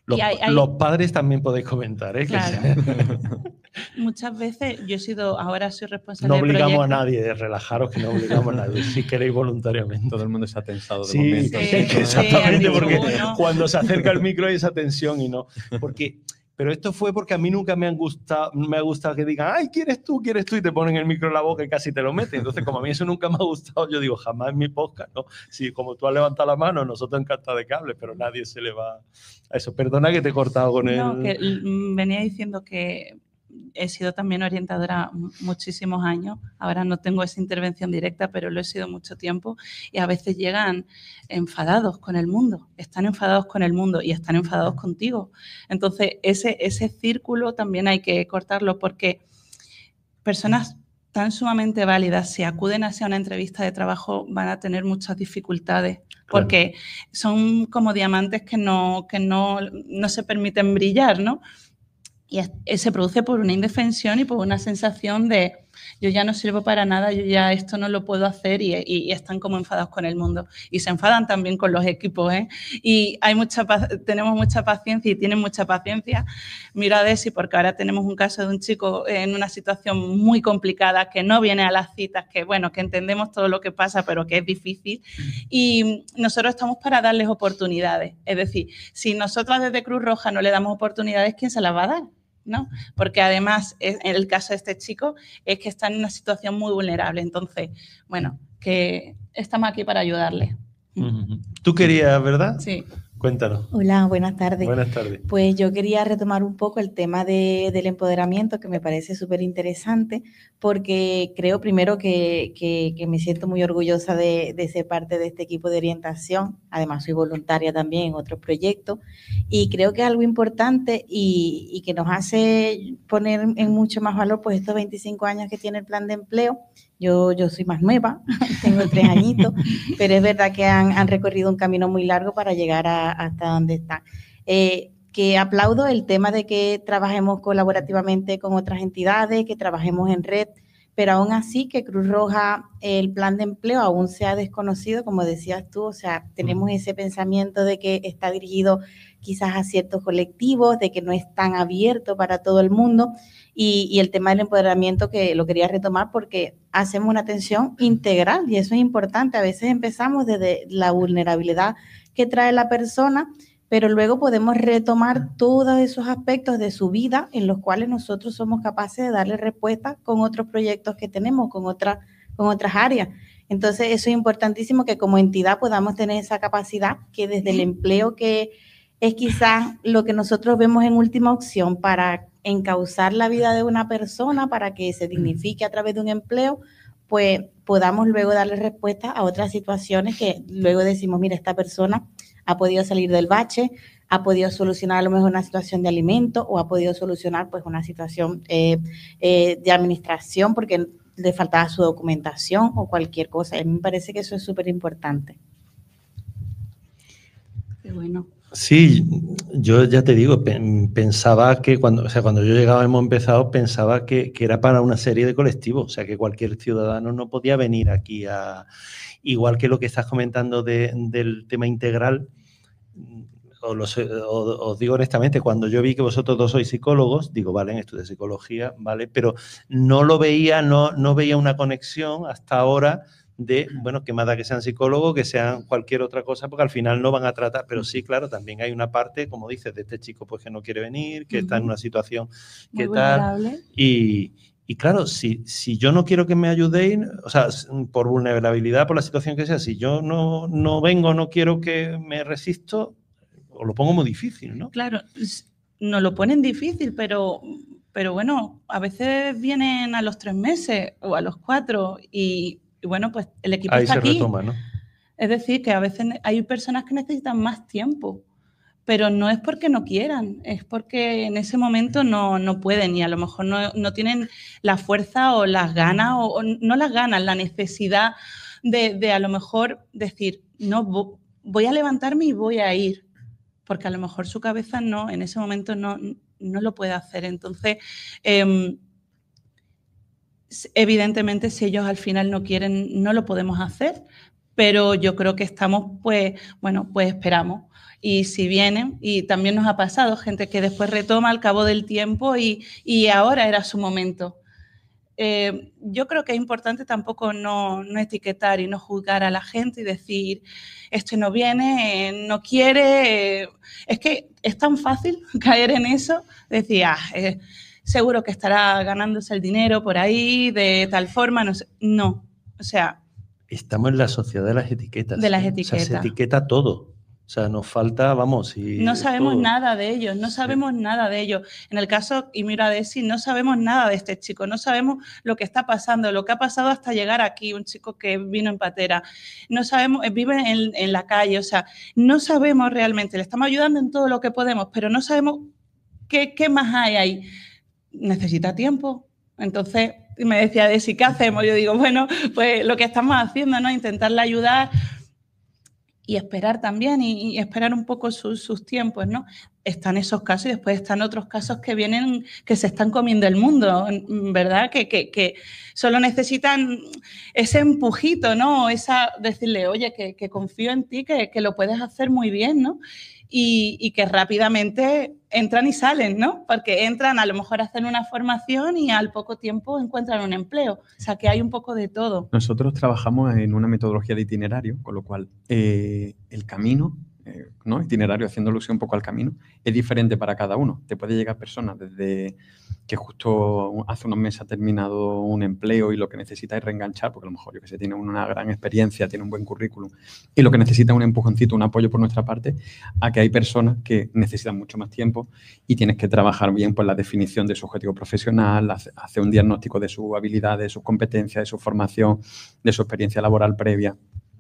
Los, hay, hay... los padres también podéis comentar, ¿eh? Claro. Que... Muchas veces yo he sido, ahora soy responsable No obligamos de a proyectos. nadie, relajaros que no obligamos a nadie, si queréis voluntariamente. Todo el mundo se ha tensado de Sí, momento. Sí, exactamente, sí, porque uno. cuando se acerca el micro hay esa tensión y no. Porque, pero esto fue porque a mí nunca me han gustado, me ha gustado que digan, ay, ¿quieres tú? ¿Quieres tú? Y te ponen el micro en la boca y casi te lo meten. Entonces, como a mí eso nunca me ha gustado, yo digo, jamás en mi podcast, ¿no? Si como tú has levantado la mano, nosotros encantados de que hables, pero nadie se le va a eso. Perdona que te he cortado con No, el... que venía diciendo que he sido también orientadora muchísimos años. Ahora no tengo esa intervención directa, pero lo he sido mucho tiempo. Y a veces llegan enfadados con el mundo. Están enfadados con el mundo y están enfadados contigo. Entonces, ese, ese círculo también hay que cortarlo porque personas tan sumamente válidas, si acuden hacia una entrevista de trabajo, van a tener muchas dificultades. Claro. Porque son como diamantes que no, que no, no se permiten brillar, ¿no? Y se produce por una indefensión y por una sensación de yo ya no sirvo para nada, yo ya esto no lo puedo hacer y, y, y están como enfadados con el mundo. Y se enfadan también con los equipos, ¿eh? Y hay mucha, tenemos mucha paciencia y tienen mucha paciencia. Miro a Desi porque ahora tenemos un caso de un chico en una situación muy complicada que no viene a las citas, que bueno, que entendemos todo lo que pasa, pero que es difícil. Y nosotros estamos para darles oportunidades. Es decir, si nosotros desde Cruz Roja no le damos oportunidades, ¿quién se las va a dar? ¿No? Porque además, en el caso de este chico, es que está en una situación muy vulnerable. Entonces, bueno, que estamos aquí para ayudarle. Tú querías, ¿verdad? Sí. Cuéntanos. Hola, buenas tardes. Buenas tardes. Pues yo quería retomar un poco el tema de, del empoderamiento, que me parece súper interesante, porque creo primero que, que, que me siento muy orgullosa de, de ser parte de este equipo de orientación. Además, soy voluntaria también en otros proyectos y creo que es algo importante y, y que nos hace poner en mucho más valor pues estos veinticinco años que tiene el plan de empleo. Yo, yo soy más nueva, tengo tres añitos, pero es verdad que han, han recorrido un camino muy largo para llegar a, hasta donde están. Eh, que aplaudo el tema de que trabajemos colaborativamente con otras entidades, que trabajemos en red, pero aún así que Cruz Roja, el plan de empleo aún sea desconocido, como decías tú, o sea, tenemos ese pensamiento de que está dirigido quizás a ciertos colectivos, de que no es tan abierto para todo el mundo. Y, y el tema del empoderamiento que lo quería retomar porque hacemos una atención integral y eso es importante. A veces empezamos desde la vulnerabilidad que trae la persona, pero luego podemos retomar todos esos aspectos de su vida en los cuales nosotros somos capaces de darle respuesta con otros proyectos que tenemos, con, otra, con otras áreas. Entonces eso es importantísimo que como entidad podamos tener esa capacidad que desde el empleo que es quizás lo que nosotros vemos en última opción para encauzar la vida de una persona, para que se dignifique a través de un empleo, pues podamos luego darle respuesta a otras situaciones que luego decimos, mira, esta persona ha podido salir del bache, ha podido solucionar a lo mejor una situación de alimento o ha podido solucionar pues una situación eh, eh, de administración porque le faltaba su documentación o cualquier cosa. A mí me parece que eso es súper importante. Qué bueno. Sí, yo ya te digo, pensaba que cuando, o sea, cuando yo llegaba, hemos empezado, pensaba que, que era para una serie de colectivos, o sea, que cualquier ciudadano no podía venir aquí a... Igual que lo que estás comentando de, del tema integral, os, lo, os, os digo honestamente, cuando yo vi que vosotros dos sois psicólogos, digo, vale, en estudio de psicología, vale, pero no lo veía, no, no veía una conexión hasta ahora de, bueno, que más da que sean psicólogos, que sean cualquier otra cosa, porque al final no van a tratar, pero sí, claro, también hay una parte, como dices, de este chico pues que no quiere venir, que uh-huh. está en una situación que muy tal, vulnerable. y, y claro, si, si yo no quiero que me ayudéis, o sea, por vulnerabilidad, por la situación que sea, si yo no, no vengo, no quiero que me resisto, os lo pongo muy difícil, ¿no? Claro, nos lo ponen difícil, pero... Pero bueno, a veces vienen a los tres meses o a los cuatro y, y bueno, pues el equipo Ahí está se aquí. retoma, ¿no? Es decir, que a veces hay personas que necesitan más tiempo, pero no es porque no quieran, es porque en ese momento no, no pueden y a lo mejor no, no tienen la fuerza o las ganas, o, o no las ganas, la necesidad de, de a lo mejor decir, no, voy a levantarme y voy a ir, porque a lo mejor su cabeza no, en ese momento no... no lo puede hacer. Entonces, eh, evidentemente, si ellos al final no quieren, no lo podemos hacer, pero yo creo que estamos, pues, bueno, pues esperamos. Y si vienen, y también nos ha pasado, gente que después retoma al cabo del tiempo y, y ahora era su momento. Eh, yo creo que es importante tampoco no, no etiquetar y no juzgar a la gente y decir, este no viene, eh, no quiere. Eh, es que es tan fácil caer en eso, decir, ah, eh, seguro que estará ganándose el dinero por ahí, de tal forma, no sé. No, o sea... Estamos en la sociedad de las etiquetas. De las ¿eh? etiquetas. O sea, se etiqueta todo. O sea, nos falta, vamos, si no sabemos esto... nada de ellos, no sabemos sí. nada de ellos. En el caso, y mira, de Desi, no sabemos nada de este chico, no sabemos lo que está pasando, lo que ha pasado hasta llegar aquí, un chico que vino en patera. No sabemos, vive en, en la calle, o sea, no sabemos realmente, le estamos ayudando en todo lo que podemos, pero no sabemos qué, qué más hay ahí. Necesita tiempo. Entonces, me decía Desi, ¿qué hacemos? Yo digo, bueno, pues lo que estamos haciendo, ¿no? Intentarle ayudar y esperar también, y, y esperar un poco sus, sus tiempos, ¿no? Están esos casos y después están otros casos que vienen, que se están comiendo el mundo, ¿verdad? Que, que, que solo necesitan ese empujito, ¿no? Esa, decirle, oye, que, que confío en ti, que, que lo puedes hacer muy bien, ¿no? Y, y que rápidamente entran y salen, ¿no? Porque entran, a lo mejor hacen una formación y al poco tiempo encuentran un empleo. O sea, que hay un poco de todo. Nosotros trabajamos en una metodología de itinerario, con lo cual eh, el camino, eh, ¿no? Itinerario, haciendo alusión un poco al camino, es diferente para cada uno. Te puede llegar personas desde que justo hace unos meses ha terminado un empleo y lo que necesita es reenganchar, porque a lo mejor, yo que sé, tiene una gran experiencia, tiene un buen currículum y lo que necesita es un empujoncito, un apoyo por nuestra parte, a que hay personas que necesitan mucho más tiempo y tienes que trabajar bien pues, la definición de su objetivo profesional, hacer un diagnóstico de sus habilidades, de sus competencias, de su formación, de su experiencia laboral previa.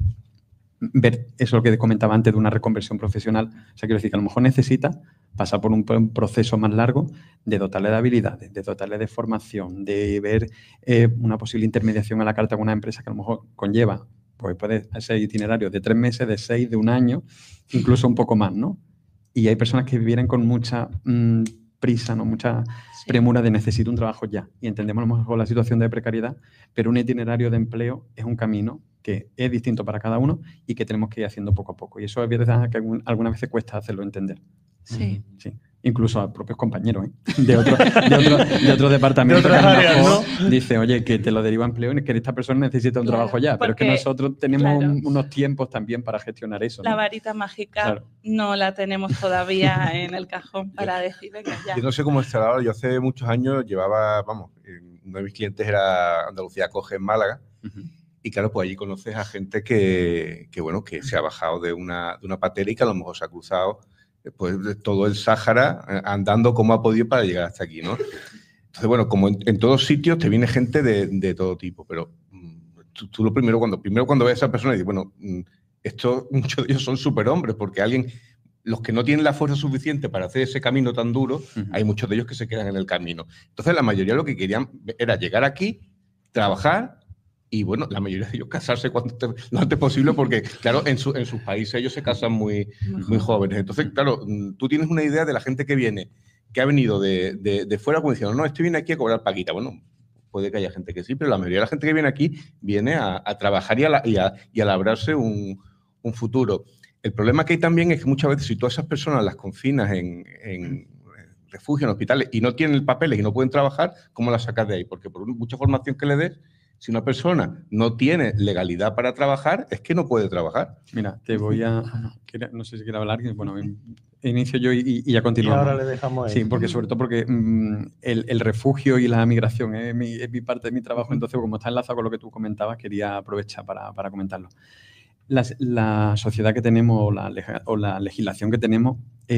Ver eso lo que comentaba antes de una reconversión profesional. O sea, quiero decir que a lo mejor necesita pasar por un proceso más largo de dotarle de habilidades, de dotarle de formación, de ver eh, una posible intermediación a la carta con una empresa que a lo mejor conlleva, pues puede ser itinerario de tres meses, de seis, de un año, incluso un poco más, ¿no? Y hay personas que vienen con mucha mmm, prisa, ¿no? Mucha sí. premura de necesito un trabajo ya. Y entendemos a lo mejor la situación de precariedad, pero un itinerario de empleo es un camino que es distinto para cada uno y que tenemos que ir haciendo poco a poco. Y eso es verdad que algunas veces cuesta hacerlo entender. Sí. sí. Incluso a propios compañeros ¿eh? de, otro, de, otro, de otro departamento de que a lo áreas, mejor ¿no? dice, oye, que te lo deriva empleo y que esta persona necesita un claro, trabajo ya. Pero es que nosotros tenemos claro, un, unos tiempos también para gestionar eso. La ¿no? varita mágica claro. no la tenemos todavía en el cajón para decir, venga, ya. Yo no sé cómo está ahora. Yo hace muchos años llevaba, vamos, uno de mis clientes era Andalucía Acoge en Málaga. Uh-huh. Y claro, pues allí conoces a gente que, que, bueno, que se ha bajado de una, de una patera y que a lo mejor se ha cruzado pues, de todo el Sáhara andando como ha podido para llegar hasta aquí, ¿no? Entonces, bueno, como en, en todos sitios te viene gente de, de todo tipo, pero tú, tú lo primero cuando, primero cuando ves a esa persona y dices, bueno, esto, muchos de ellos son superhombres, porque alguien, los que no tienen la fuerza suficiente para hacer ese camino tan duro, uh-huh. hay muchos de ellos que se quedan en el camino. Entonces, la mayoría lo que querían era llegar aquí, trabajar, y bueno, la mayoría de ellos casarse cuanto te, lo antes posible porque, claro, en, su, en sus países ellos se casan muy, muy jóvenes. Entonces, claro, tú tienes una idea de la gente que viene, que ha venido de, de, de fuera como diciendo, no, este viene aquí a cobrar paguita. Bueno, puede que haya gente que sí, pero la mayoría de la gente que viene aquí viene a, a trabajar y a, la, y, a, y a labrarse un, un futuro. El problema que hay también es que muchas veces si tú a esas personas las confinas en, en refugios, en hospitales y no tienen papeles y no pueden trabajar, ¿cómo las sacas de ahí? Porque por mucha formación que le des, si una persona no tiene legalidad para trabajar, es que no puede trabajar. Mira, te voy a... No sé si quiero hablar. Bueno, inicio yo y, y ya continuamos. Y ahora le dejamos ahí. Sí, porque sobre todo porque mmm, el, el refugio y la migración es mi, es mi parte de mi trabajo. Entonces, como está enlazado con lo que tú comentabas, quería aprovechar para, para comentarlo. La, la sociedad que tenemos la, o la legislación que tenemos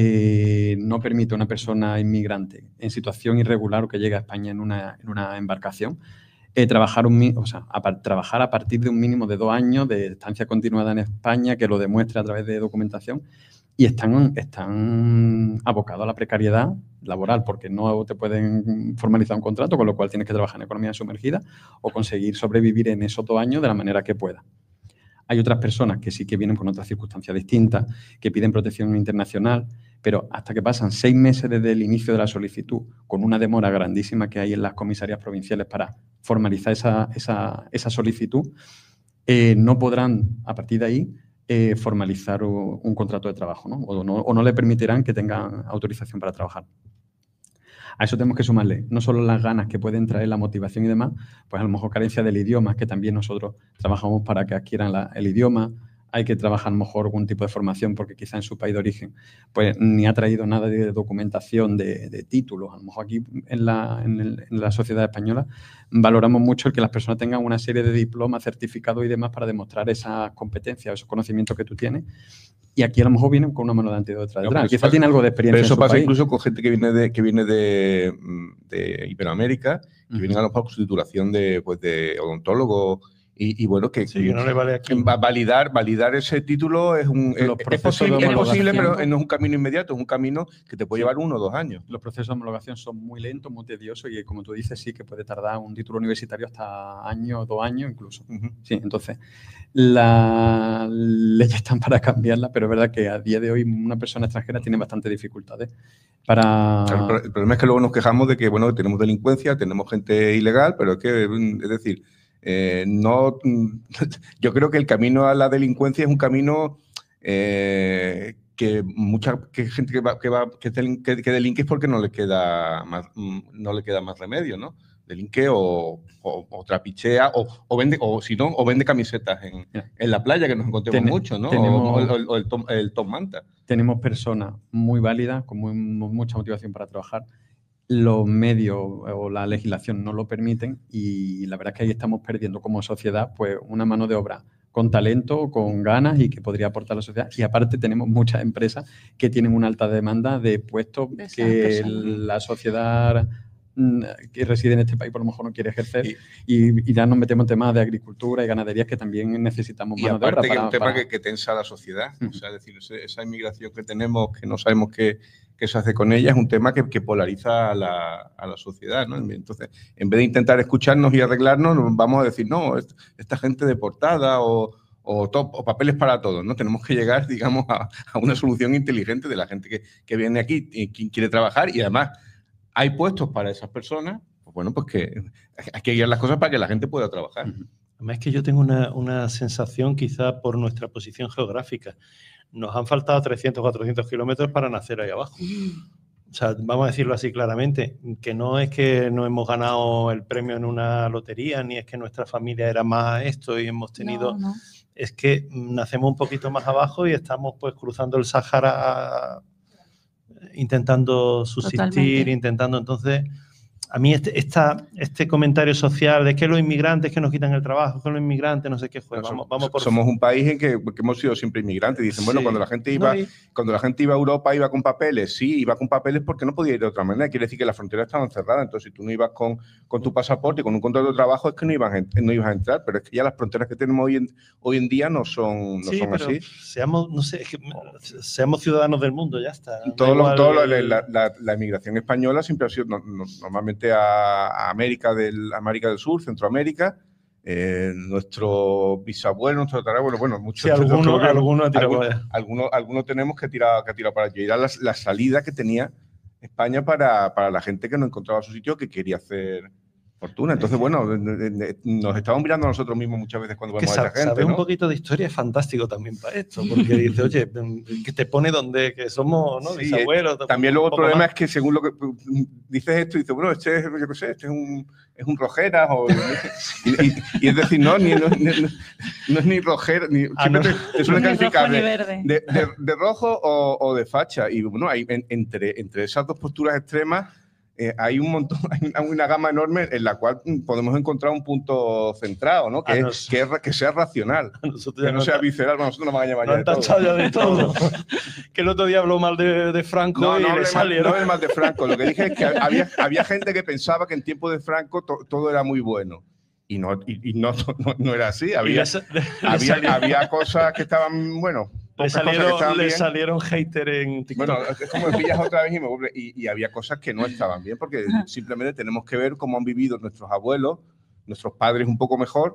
eh, no permite a una persona inmigrante en situación irregular o que llegue a España en una, en una embarcación Eh, trabajar, un, o sea, a, trabajar a partir de un mínimo de dos años de estancia continuada en España, que lo demuestre a través de documentación, y están, están abocados a la precariedad laboral, porque no te pueden formalizar un contrato, con lo cual tienes que trabajar en economía sumergida o conseguir sobrevivir en esos dos años de la manera que puedas. Hay otras personas que sí que vienen con otras circunstancias distintas, que piden protección internacional, pero hasta que pasan seis meses desde el inicio de la solicitud, con una demora grandísima que hay en las comisarías provinciales para formalizar esa, esa, esa solicitud, eh, no podrán, a partir de ahí, eh, formalizar un, un contrato de trabajo, ¿no? O, no, o no le permitirán que tengan autorización para trabajar. A eso tenemos que sumarle no solo las ganas que pueden traer, la motivación y demás, pues a lo mejor carencia del idioma, que también nosotros trabajamos para que adquieran la, el idioma. Hay que trabajar a lo mejor algún tipo de formación porque quizá en su país de origen pues ni ha traído nada de documentación de, de títulos. A lo mejor aquí en la, en, el, en la sociedad española valoramos mucho el que las personas tengan una serie de diplomas, certificados y demás para demostrar esas competencias, esos conocimientos que tú tienes. Y aquí a lo mejor vienen con una mano delante y otra detrás. No, quizá tiene algo de experiencia. Pero eso en su pasa país. Incluso con gente que viene de, que viene de, de Iberoamérica, que uh-huh. vienen a lo mejor con su titulación de, pues de odontólogo. Y, y bueno, que, sí, que no le vale aquí. validar, validar ese título es, un, es, es posible, es posible pero no es un camino inmediato, es un camino que te puede sí. llevar uno o dos años. Los procesos de homologación son muy lentos, muy tediosos y, como tú dices, sí que puede tardar un título universitario hasta años, dos años incluso. Uh-huh. Sí, entonces, las leyes están para cambiarlas, pero es verdad que a día de hoy una persona extranjera tiene bastantes dificultades para... Claro, el problema es que luego nos quejamos de que, bueno, tenemos delincuencia, tenemos gente ilegal, pero es que, es decir... Eh, no, yo creo que el camino a la delincuencia es un camino eh, que mucha que gente que va, que, va, que, que, que delinque es porque no le queda más, no le queda más remedio, ¿no? Delinque o, o, o trapichea o, o vende, o si no, o vende camisetas en, en la playa, que nos encontramos Ten, mucho, ¿no? Tenemos, o, o, o el, tom, el Tom Manta. Tenemos personas muy válidas, con muy, mucha motivación para trabajar. Los medios o la legislación no lo permiten y la verdad es que ahí estamos perdiendo como sociedad pues una mano de obra con talento, con ganas y que podría aportar a la sociedad. Y aparte tenemos muchas empresas que tienen una alta demanda de puestos que la sociedad que reside en este país por lo mejor no quiere ejercer y, y, y ya nos metemos en temas de agricultura y ganaderías que también necesitamos mano de obra. Y aparte que es un tema para... que, que tensa a la sociedad, uh-huh. o sea, es decir, esa inmigración que tenemos, que no sabemos qué, qué se hace con ella, es un tema que, que polariza a la, a la sociedad, ¿no? Entonces, en vez de intentar escucharnos y arreglarnos, vamos a decir, no, esta gente deportada o, o, top, o papeles para todos, ¿no? Tenemos que llegar, digamos, a, a una solución inteligente de la gente que, que viene aquí y quien quiere trabajar y además hay puestos para esas personas, pues bueno, pues que hay que guiar las cosas para que la gente pueda trabajar. Uh-huh. Además es que yo tengo una, una sensación quizá por nuestra posición geográfica. Nos han faltado trescientos, cuatrocientos kilómetros para nacer ahí abajo. O sea, vamos a decirlo así claramente, que no es que no hemos ganado el premio en una lotería, ni es que nuestra familia era más esto y hemos tenido... No, no. Es que nacemos un poquito más abajo y estamos pues cruzando el Sáhara intentando subsistir, Totalmente. intentando entonces... A mí este, esta, este comentario social de que los inmigrantes que nos quitan el trabajo, que los inmigrantes no sé qué juegan. Vamos, vamos por... Somos un país en que, que hemos sido siempre inmigrantes. Dicen, sí. bueno, cuando la gente iba, no, y... cuando la gente iba a Europa iba con papeles. Sí, iba con papeles porque no podía ir de otra manera. Quiere decir que las fronteras estaban cerradas. Entonces, si tú no ibas con, con tu pasaporte y con un contrato de trabajo, es que no ibas, a, no ibas a entrar. Pero es que ya las fronteras que tenemos hoy en, hoy en día no son, no sí, son pero así. Seamos, no sé, es que, seamos ciudadanos del mundo, ya está. Todo lo, todo lo, la, la, la inmigración española siempre ha sido no, no, normalmente a América del, América del Sur, Centroamérica, eh, nuestro bisabuelo, nuestro tatarabuelo, bueno, muchos. Sí, algunos alguno alguno, alguno, alguno tenemos que tirar, que tirar para allí. Era la, la salida que tenía España para, para la gente que no encontraba su sitio, que quería hacer fortuna. Entonces, bueno, nos estamos mirando a nosotros mismos muchas veces cuando vemos a esa gente. Saber ¿no? un poquito de historia es fantástico también para esto, porque dice, oye, que te pone donde que somos, ¿no? Sí, bisabuelos. También luego el problema más. es que según lo que dices esto, dices, bueno, este es, yo qué sé, este es un, es un Rojeras, o, y, y, y es decir, no, ni, no, ni, no, no es ni Rojera, ni, ah, no. te, te suele calificar de, de, de, de rojo o, o de facha. Y bueno, hay, en, entre, entre esas dos posturas extremas, Eh, hay un montón, hay una, una gama enorme en la cual podemos encontrar un punto centrado, ¿no? Que, es, que, es, que sea racional, que no sea visceral, bueno, nosotros nos van a llamar ya de todo. Ya de todo. Que el otro día habló mal de, de Franco no, y no, le salieron. No, no mal de Franco, lo que dije es que había, había gente que pensaba que en tiempo de Franco to, todo era muy bueno. Y no, y, y no, no, no era así, había, le, había, le había cosas que estaban, bueno... Le salieron, le salieron hater en TikTok. Bueno, es como me pillas otra vez y me vuelve. Y, y había cosas que no estaban bien, porque simplemente tenemos que ver cómo han vivido nuestros abuelos, nuestros padres un poco mejor.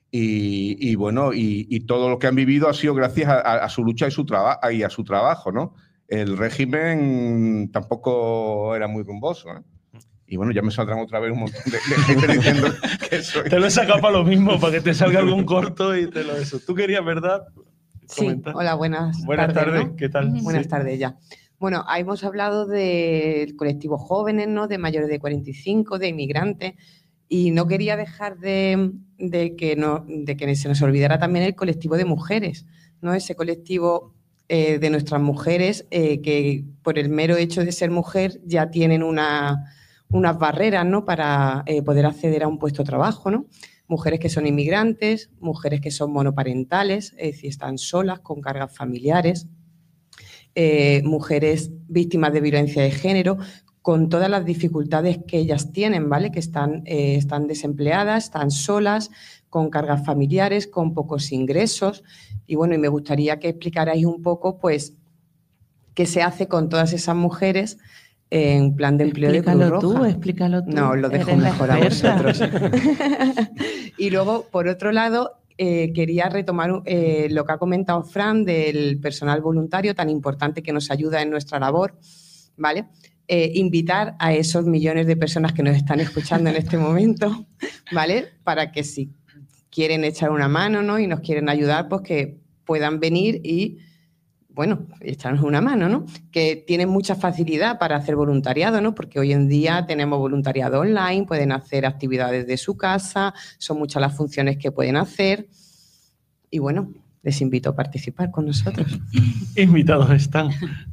Y, y bueno, y, y todo lo que han vivido ha sido gracias a, a, a su lucha y, su traba, y a su trabajo, ¿no? El régimen tampoco era muy rumboso, ¿eh? Y bueno, ya me saldrán otra vez un montón de, de gente diciendo que soy... Te lo he sacado para lo mismo, para que te salga algún corto y te lo eso. Tú querías, ¿verdad? Sí, Comentar. hola, buenas, Buenas tardes. tardes, ¿no? ¿qué tal? Buenas Sí. tardes ya. Bueno, hemos hablado del colectivo jóvenes, ¿no? De mayores de cuarenta y cinco, de inmigrantes, y no quería dejar de, de, que, no, de que se nos olvidara también el colectivo de mujeres, ¿no? Ese colectivo eh, de nuestras mujeres eh, que por el mero hecho de ser mujer ya tienen una, unas barreras, ¿no? Para eh, poder acceder a un puesto de trabajo, ¿no? Mujeres que son inmigrantes, mujeres que son monoparentales, es decir, están solas con cargas familiares, eh, mujeres víctimas de violencia de género, con todas las dificultades que ellas tienen, ¿vale? Que están, eh, están desempleadas, están solas, con cargas familiares, con pocos ingresos. Y bueno, y me gustaría que explicarais un poco, pues, qué se hace con todas esas mujeres en plan de empleo de Cruz Explícalo Roja. tú, explícalo tú. No, lo dejo Eres la mejor a experta. vosotros. Y luego, por otro lado, eh, quería retomar eh, lo que ha comentado Fran del personal voluntario tan importante que nos ayuda en nuestra labor, ¿vale? Eh, invitar a esos millones de personas que nos están escuchando en este momento, ¿vale? Para que si quieren echar una mano, ¿no? Y nos quieren ayudar, pues que puedan venir y, bueno, echarnos una mano, ¿no? Que tienen mucha facilidad para hacer voluntariado, ¿no? Porque hoy en día tenemos voluntariado online, pueden hacer actividades de su casa, son muchas las funciones que pueden hacer. Y bueno, les invito a participar con nosotros. Invitados están.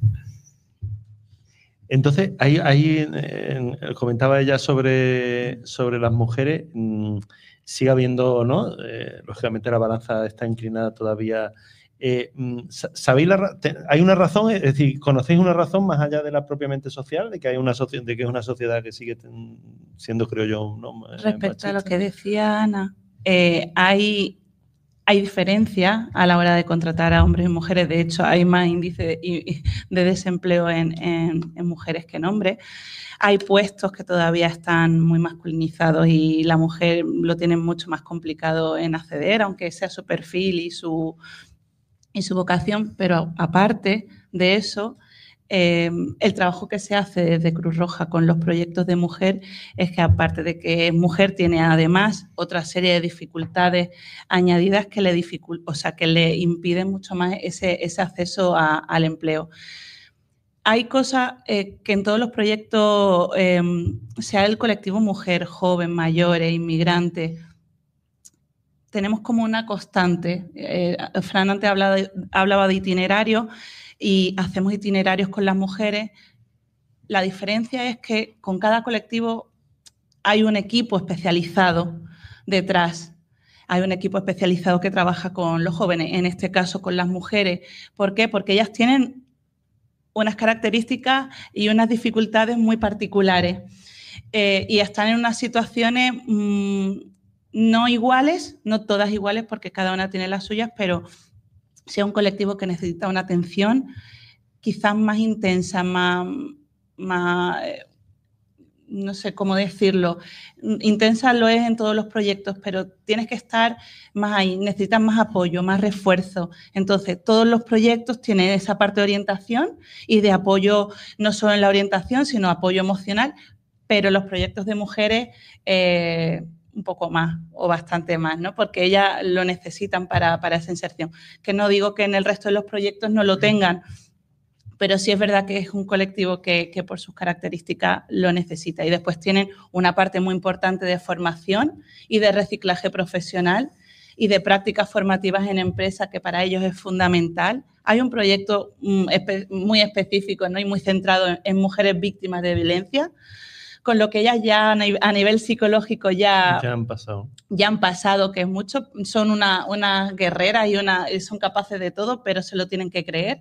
Entonces, ahí, ahí eh, comentaba ella sobre, sobre las mujeres. Mmm, sigue habiendo, ¿no? Eh, lógicamente la balanza está inclinada todavía. Eh, ¿Sabéis la hay una razón? Es decir, ¿conocéis una razón más allá de la propiamente social, de que hay una de que es una sociedad que sigue siendo, creo yo, ¿no? Respecto machista? a lo que decía Ana, eh, hay, hay diferencia a la hora de contratar a hombres y mujeres. De hecho, hay más índice de, de desempleo en, en, en mujeres que en hombres. Hay puestos que todavía están muy masculinizados y la mujer lo tiene mucho más complicado en acceder, aunque sea su perfil y su, y su vocación. Pero aparte de eso, eh, el trabajo que se hace desde Cruz Roja con los proyectos de mujer es que, aparte de que mujer, tiene además otra serie de dificultades añadidas que le, dificult, o sea, que le impiden mucho más ese, ese acceso a, al empleo. Hay cosas eh, que en todos los proyectos, eh, sea el colectivo mujer, joven, mayores, inmigrantes, tenemos como una constante. Eh, Fran antes hablaba de, hablaba de itinerarios y hacemos itinerarios con las mujeres. La diferencia es que con cada colectivo hay un equipo especializado detrás. Hay un equipo especializado que trabaja con los jóvenes, en este caso con las mujeres. ¿Por qué? Porque ellas tienen unas características y unas dificultades muy particulares eh, y están en unas situaciones mmm, no iguales, no todas iguales porque cada una tiene las suyas, pero sea un colectivo que necesita una atención quizás más intensa, más, más eh, no sé cómo decirlo, intensa lo es en todos los proyectos, pero tienes que estar más ahí, necesitas más apoyo, más refuerzo. Entonces, todos los proyectos tienen esa parte de orientación y de apoyo, no solo en la orientación, sino apoyo emocional, pero los proyectos de mujeres eh, un poco más o bastante más, ¿no? Porque ellas lo necesitan para, para esa inserción. Que no digo que en el resto de los proyectos no lo tengan, pero sí es verdad que es un colectivo que, que por sus características lo necesita. Y después tienen una parte muy importante de formación y de reciclaje profesional y de prácticas formativas en empresas, que para ellos es fundamental. Hay un proyecto muy específico, ¿no? Y muy centrado en, en mujeres víctimas de violencia, con lo que ellas ya a nivel psicológico ya, ya han pasado. Ya han pasado, que es mucho. Son unas una guerreras y una, son capaces de todo, pero se lo tienen que creer.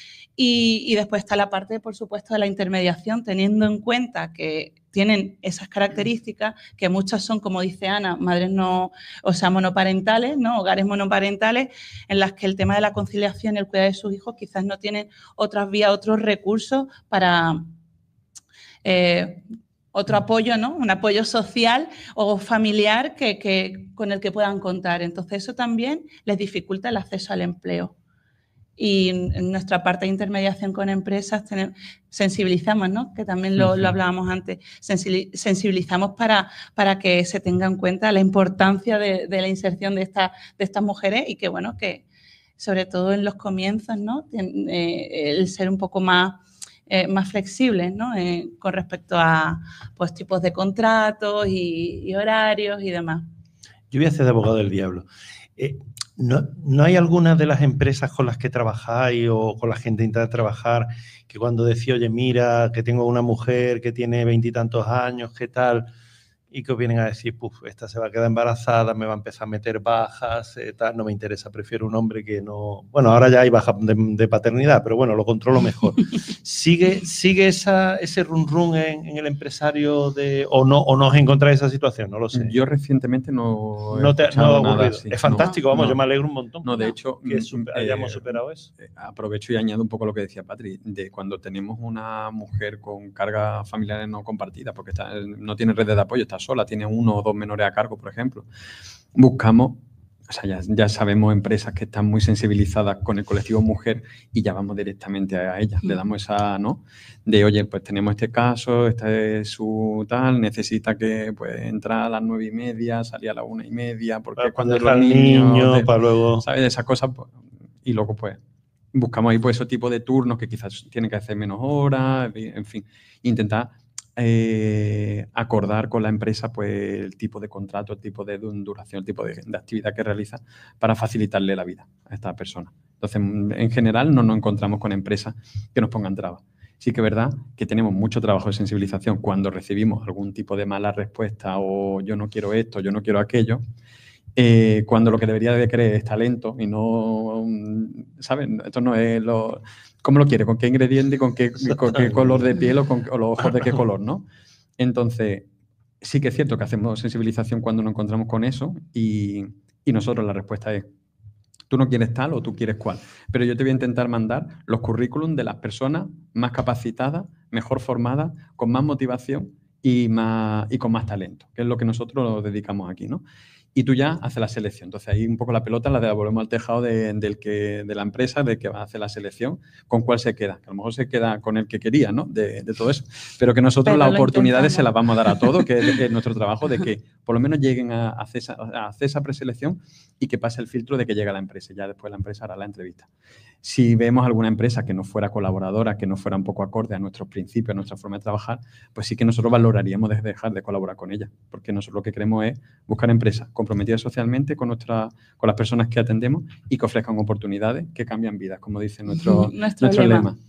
Y, y después está la parte, por supuesto, de la intermediación, teniendo en cuenta que tienen esas características, que muchas son, como dice Ana, madres no, o sea, monoparentales, ¿no? Hogares monoparentales, en las que el tema de la conciliación y el cuidado de sus hijos quizás no tienen otras vías, otros recursos para eh, otro apoyo, ¿no? Un apoyo social o familiar que, que, con el que puedan contar. Entonces, eso también les dificulta el acceso al empleo. y en nuestra parte de intermediación con empresas tenemos, sensibilizamos, ¿no? Que también lo, uh-huh. lo hablábamos antes, sensibilizamos para, para que se tenga en cuenta la importancia de, de la inserción de, esta, de estas mujeres y que, bueno, que sobre todo en los comienzos, ¿no? Eh, el ser un poco más, eh, más flexibles, ¿no? Eh, con respecto a pues, tipos de contratos y, y horarios y demás. Yo voy a hacer de abogado del diablo. Eh, ¿no, ¿No hay algunas de las empresas con las que trabajáis o con la gente que intenta trabajar que cuando decís, oye, mira, que tengo una mujer que tiene veintitantos años, ¿qué tal? Y que os vienen a decir, puf, esta se va a quedar embarazada, me va a empezar a meter bajas, eh, tal, no me interesa, prefiero un hombre que no... Bueno, ahora ya hay bajas de, de paternidad, pero bueno, lo controlo mejor. ¿Sigue, sigue esa, ese run run en, en el empresario de o no o no os encontráis esa situación? No lo sé. Yo recientemente no he no te, no nada así. Es fantástico, no, vamos, no. yo me alegro un montón. No, de hecho, que super, hayamos eh, superado eso. Aprovecho y añado un poco lo que decía Patri, de cuando tenemos una mujer con cargas familiares no compartidas, porque está, no tiene redes de apoyo, está sola, tiene uno o dos menores a cargo, por ejemplo. Buscamos, o sea, ya, ya sabemos empresas que están muy sensibilizadas con el colectivo mujer y ya vamos directamente a ellas. Mm. Le damos esa, ¿no? De, oye, pues tenemos este caso, esta es su tal, necesita que pues entra a las nueve y media, salir a las una y media, porque para cuando los niños, niño, de, para luego... ¿sabes? De esas cosas, pues, y luego pues buscamos ahí pues esos tipos de turnos que quizás tienen que hacer menos horas, en fin, intentar Eh, acordar con la empresa pues el tipo de contrato, el tipo de duración, el tipo de, de actividad que realiza para facilitarle la vida a esta persona. Entonces, en general no nos encontramos con empresas que nos pongan trabas. Sí que es verdad que tenemos mucho trabajo de sensibilización cuando recibimos algún tipo de mala respuesta o yo no quiero esto, yo no quiero aquello, eh, cuando lo que debería de querer es talento y no, ¿saben? Esto no es lo... ¿Cómo lo quiere? ¿Con qué ingrediente? ¿Con qué, con qué color de piel o, con, o los ojos de qué color? ¿No? Entonces, sí que es cierto que hacemos sensibilización cuando nos encontramos con eso y, y nosotros la respuesta es tú no quieres tal o tú quieres cual. Pero yo te voy a intentar mandar los currículum de las personas más capacitadas, mejor formadas, con más motivación y, más, y con más talento, que es lo que nosotros nos dedicamos aquí, ¿no? Y tú ya haces la selección. Entonces, ahí un poco la pelota la devolvemos al tejado de, del que, de la empresa, del que va a hacer la selección, con cuál se queda. Que a lo mejor se queda con el que quería, ¿no? De, de todo eso. Pero que nosotros Pero las oportunidades intentamos. Se las vamos a dar a todos, que es, es nuestro trabajo, de que por lo menos lleguen a hacer, esa, a hacer esa preselección y que pase el filtro de que llegue a la empresa. Ya después la empresa hará la entrevista. Si vemos alguna empresa que no fuera colaboradora, que no fuera un poco acorde a nuestros principios, a nuestra forma de trabajar, pues sí que nosotros valoraríamos de dejar de colaborar con ella. Porque nosotros lo que queremos es buscar empresas comprometidas socialmente con, nuestra, con las personas que atendemos y que ofrezcan oportunidades que cambian vidas, como dice nuestro, nuestro, nuestro lema. lema.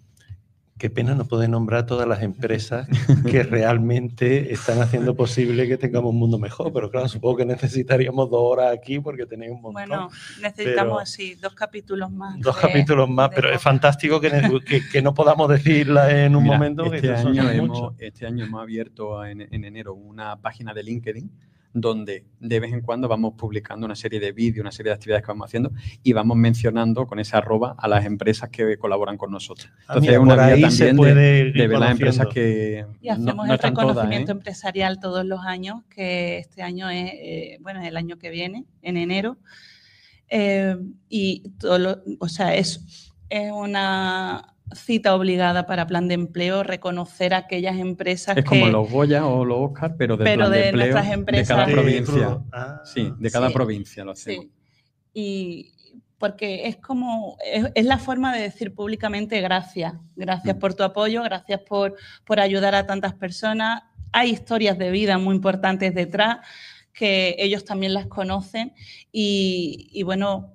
Qué pena no poder nombrar todas las empresas que realmente están haciendo posible que tengamos un mundo mejor, pero claro, supongo que necesitaríamos dos horas aquí porque tenéis un montón. Bueno, necesitamos así dos capítulos más. Dos de, capítulos más, pero es fantástico que, que, que no podamos decirla en un Mira, momento. Este, que año hemos, este año hemos abierto en, en enero una página de LinkedIn donde de vez en cuando vamos publicando una serie de vídeos, una serie de actividades que vamos haciendo y vamos mencionando con ese arroba a las empresas que colaboran con nosotros. Entonces, es una vía también de, de ver las empresas que y hacemos no, no el reconocimiento todas, ¿eh? empresarial todos los años, que este año es, eh, bueno, el año que viene, en enero. Eh, y todo lo, o sea, es, es una cita obligada para plan de empleo, reconocer a aquellas empresas es que... Es como los Goya o los Oscar, pero, del pero plan de, de empleo nuestras empresas. de cada de provincia. Ah, sí, de cada sí, provincia lo hacemos. Sí. Y porque es como, es, es la forma de decir públicamente gracias. Gracias mm. por tu apoyo, gracias por, por ayudar a tantas personas. Hay historias de vida muy importantes detrás que ellos también las conocen y, y bueno...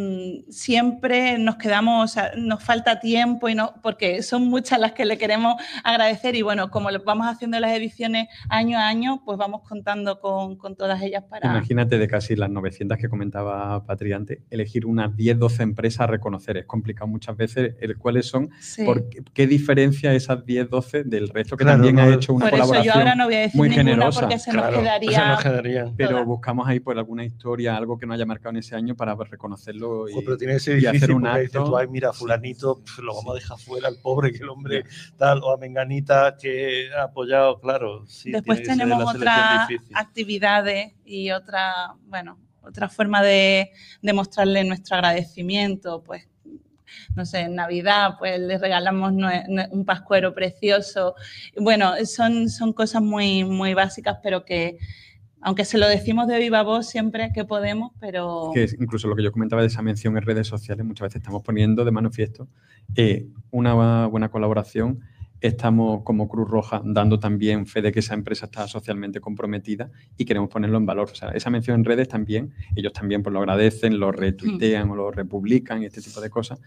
siempre nos quedamos, o sea, nos falta tiempo y no, porque son muchas las que le queremos agradecer y bueno, como lo vamos haciendo las ediciones año a año, pues vamos contando con, con todas ellas para... Imagínate de casi las novecientas que comentaba Patri antes, elegir unas diez, doce empresas a reconocer. Es complicado muchas veces el cuáles son, sí. por qué, qué diferencia esas diez, doce del resto que claro, también no, ha hecho una por colaboración eso yo ahora no voy a decir muy ninguna generosa. Porque se claro, nos quedaría... Se nos quedaría. Pero todas. Buscamos ahí por alguna historia, algo que nos haya marcado en ese año para reconocerlo. Y, oh, pero tiene que ser difícil hacer un porque acto, dices tú, ay, mira, fulanito, sí. lo vamos a dejar fuera, el pobre, que el hombre tal, o a menganita que ha apoyado, claro. Sí, después tenemos otras actividades y otra, bueno, otra forma de, de mostrarle nuestro agradecimiento, pues no sé, en Navidad pues les regalamos un pascuero precioso. Bueno, son, son cosas muy, muy básicas, pero que, aunque se lo decimos de viva voz siempre que podemos, pero... Que es incluso lo que yo comentaba de esa mención en redes sociales, muchas veces estamos poniendo de manifiesto eh, una buena colaboración. Estamos como Cruz Roja dando también fe de que esa empresa está socialmente comprometida y queremos ponerlo en valor. O sea, esa mención en redes también, ellos también pues, lo agradecen, lo retuitean mm. o lo republican y este tipo de cosas.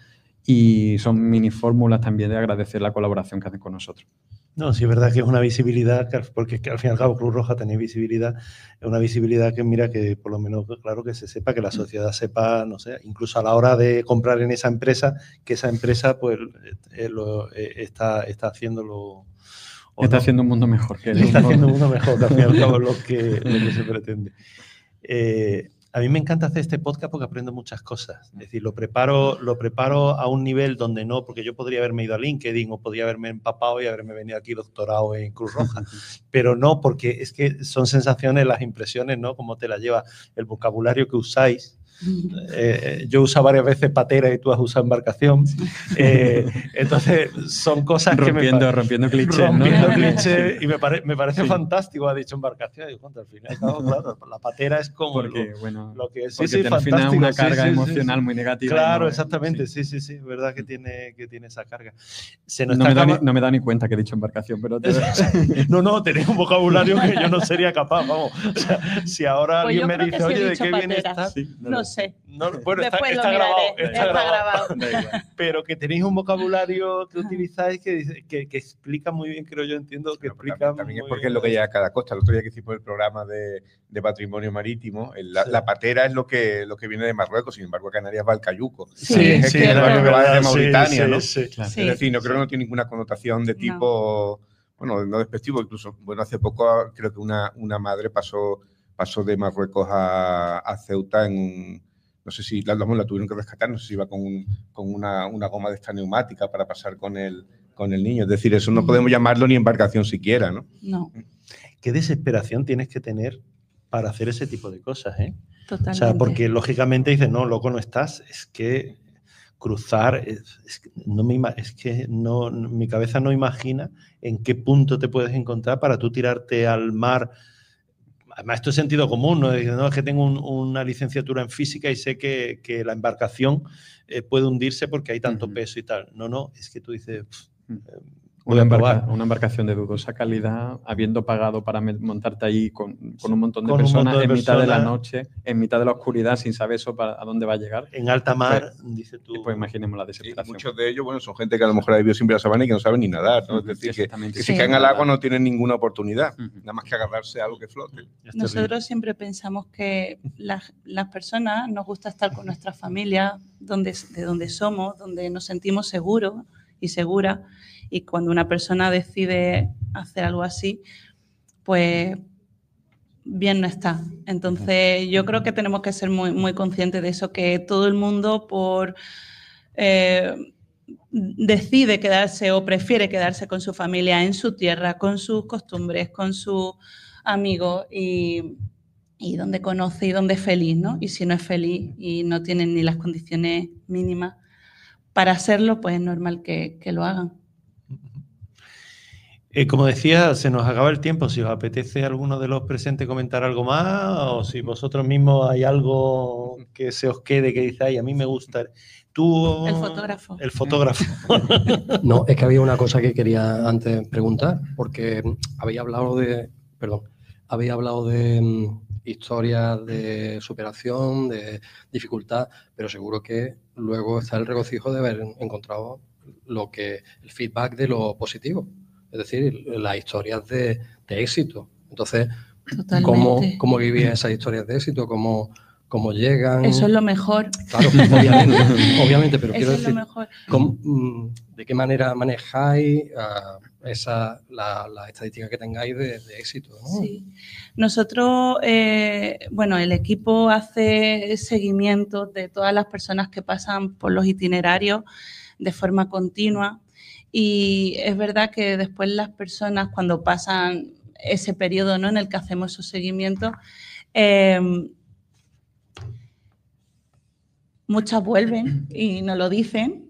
Y son mini fórmulas también de agradecer la colaboración que hacen con nosotros. No, sí es verdad que es una visibilidad, porque es que al fin y al cabo Cruz Roja tiene visibilidad, es una visibilidad que mira que por lo menos, claro, que se sepa, que la sociedad sepa, no sé, incluso a la hora de comprar en esa empresa, que esa empresa pues eh, lo, eh, está, está haciéndolo... Está no, haciendo un mundo mejor. Que está haciendo un mundo mejor, que al fin y al cabo es lo que, lo que se pretende. Eh, A mí me encanta hacer este podcast porque aprendo muchas cosas. Es decir, lo preparo, lo preparo a un nivel donde no, porque yo podría haberme ido a LinkedIn o podría haberme empapado y haberme venido aquí doctorado en Cruz Roja. Pero no, porque es que son sensaciones, las impresiones, ¿no? Cómo te las lleva el vocabulario que usáis. Eh, yo uso varias veces patera y tú has usado embarcación. Eh, entonces, son cosas rompiendo, que me... Rompiendo clichés, Rompiendo ¿no? clichés, y me, pare, me parece sí. fantástico, ha dicho embarcación. Y cuando al final, claro, claro, la patera es como porque, lo, bueno, lo que es. Sí, sí, sí, al final una carga sí, sí, emocional sí, sí. muy negativa. Claro, no, exactamente, sí, sí, sí, sí, es verdad que tiene, que tiene esa carga. Se nos no, está me da ni, no me da ni cuenta que he dicho embarcación, pero... Te... no, no, tenéis un vocabulario que yo no sería capaz, vamos. O sea, si ahora pues alguien me dice, oye, ¿de qué viene esta? Sí, no, no sé. No, bueno, está, Después está, lo grabado, miraré, está, está grabado, grabado. Pero que tenéis un vocabulario que utilizáis que, que, que explica muy bien, creo yo, entiendo que bueno, explica también, también es porque bien. Es lo que llega a cada costa. El otro día que hicimos el programa de, de patrimonio marítimo, el, la, sí. la patera es lo que, lo que viene de Marruecos, sin embargo, Canarias va al cayuco. Sí, sí, es sí, que es lo que va de Mauritania, sí, ¿no? Sí, sí, claro. Es decir, no creo que no tiene ninguna connotación de tipo, no. bueno, no despectivo, incluso, bueno, hace poco creo que una, una madre pasó, pasó de Marruecos a, a Ceuta en... No sé si la, la tuvieron que rescatar, no sé si iba con, un, con una, una goma de esta neumática para pasar con el, con el niño. Es decir, eso no podemos llamarlo ni embarcación siquiera, ¿no? No. Qué desesperación tienes que tener para hacer ese tipo de cosas, ¿eh? Totalmente. O sea, porque lógicamente dices, no, loco no estás, es que cruzar, es, es, no me, es que no, mi cabeza no imagina en qué punto te puedes encontrar para tú tirarte al mar. Además, esto es sentido común, ¿no? No, es que tengo un, una licenciatura en física y sé que, que la embarcación eh, puede hundirse porque hay tanto uh-huh. peso y tal. No, no, es que tú dices... Pff, eh, una, embarca, una embarcación de dudosa calidad, habiendo pagado para montarte ahí con, con un montón de con personas montón de en mitad personas, de la noche, en mitad de la oscuridad, sin saber eso para, a dónde va a llegar. En alta mar, pues, dice tú. Pues imaginemos la desesperación. Sí, muchos de ellos, bueno, son gente que a lo mejor ha vivido siempre la sabana y que no saben ni nadar, ¿no? Es decir, que, que si sí. caen al agua no tienen ninguna oportunidad, uh-huh. nada más que agarrarse a algo que flote. Nosotros siempre pensamos que las, las personas nos gusta estar con nuestra familia, donde, de donde somos, donde nos sentimos seguros y seguras. Y cuando una persona decide hacer algo así, pues bien no está. Entonces, yo creo que tenemos que ser muy, muy conscientes de eso, que todo el mundo por eh, decide quedarse o prefiere quedarse con su familia en su tierra, con sus costumbres, con sus amigos y, y donde conoce y donde es feliz, ¿no? Y si no es feliz y no tienen ni las condiciones mínimas para hacerlo, pues es normal que, que lo hagan. Eh, como decía, se nos acaba el tiempo. Si os apetece alguno de los presentes comentar algo más o si vosotros mismos hay algo que se os quede que dizáis, a mí me gusta. Tú, el fotógrafo. El fotógrafo. No, es que había una cosa que quería antes preguntar, porque habéis hablado de, perdón, habéis hablado de um, historias de superación, de dificultad, pero seguro que luego está el regocijo de haber encontrado lo que, el feedback de lo positivo. Es decir, las historias de, de éxito. Entonces, ¿cómo, ¿cómo vivís esas historias de éxito? ¿Cómo, cómo llegan? Eso es lo mejor. Claro, obviamente, obviamente pero Eso quiero es decir, lo mejor. ¿cómo, ¿de qué manera manejáis uh, esa, la, la estadística que tengáis de, de éxito, ¿no? Sí. Nosotros, eh, bueno, el equipo hace seguimiento de todas las personas que pasan por los itinerarios de forma continua. Y es verdad que después las personas, cuando pasan ese periodo, ¿no?, en el que hacemos esos seguimientos, eh, muchas vuelven y nos lo dicen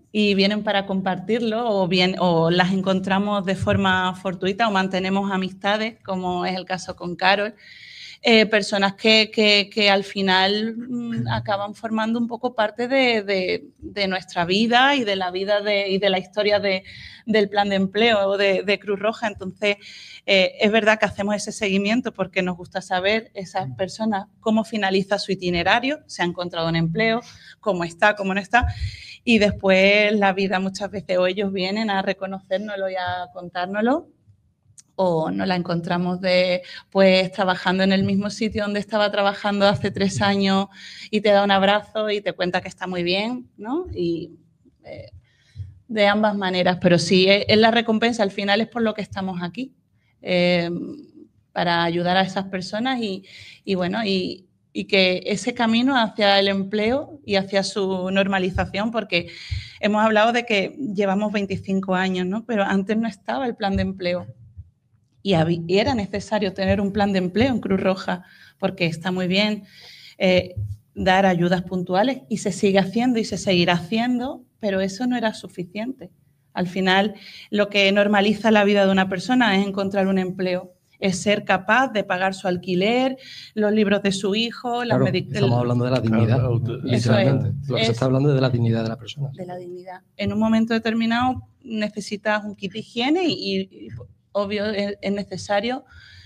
y vienen para compartirlo o, bien, o las encontramos de forma fortuita o mantenemos amistades, como es el caso con Carol. Eh, personas que, que, que al final mmm, acaban formando un poco parte de, de, de nuestra vida y de la vida de, y de la historia de, del plan de empleo de, de Cruz Roja. Entonces, eh, es verdad que hacemos ese seguimiento porque nos gusta saber esas personas cómo finaliza su itinerario, se ha encontrado un empleo, cómo está, cómo no está. Y después la vida muchas veces o ellos vienen a reconocérnoslo y a contárnoslo, o nos la encontramos de, pues, trabajando en el mismo sitio donde estaba trabajando hace tres años y te da un abrazo y te cuenta que está muy bien, ¿no? Y eh, de ambas maneras, pero sí, es, es la recompensa, al final es por lo que estamos aquí, eh, para ayudar a esas personas y, y bueno, y, y que ese camino hacia el empleo y hacia su normalización, porque hemos hablado de que llevamos veinticinco años, ¿no? Pero antes no estaba el plan de empleo. Y era necesario tener un plan de empleo en Cruz Roja, porque está muy bien eh, dar ayudas puntuales y se sigue haciendo y se seguirá haciendo, pero eso no era suficiente. Al final, lo que normaliza la vida de una persona es encontrar un empleo, es ser capaz de pagar su alquiler, los libros de su hijo. Claro, las estamos el... hablando de la dignidad, claro, literalmente. Es, Lo que es, se está hablando es de la dignidad de la persona. De la dignidad. En un momento determinado necesitas un kit de higiene y, y obvio, es, es necesario,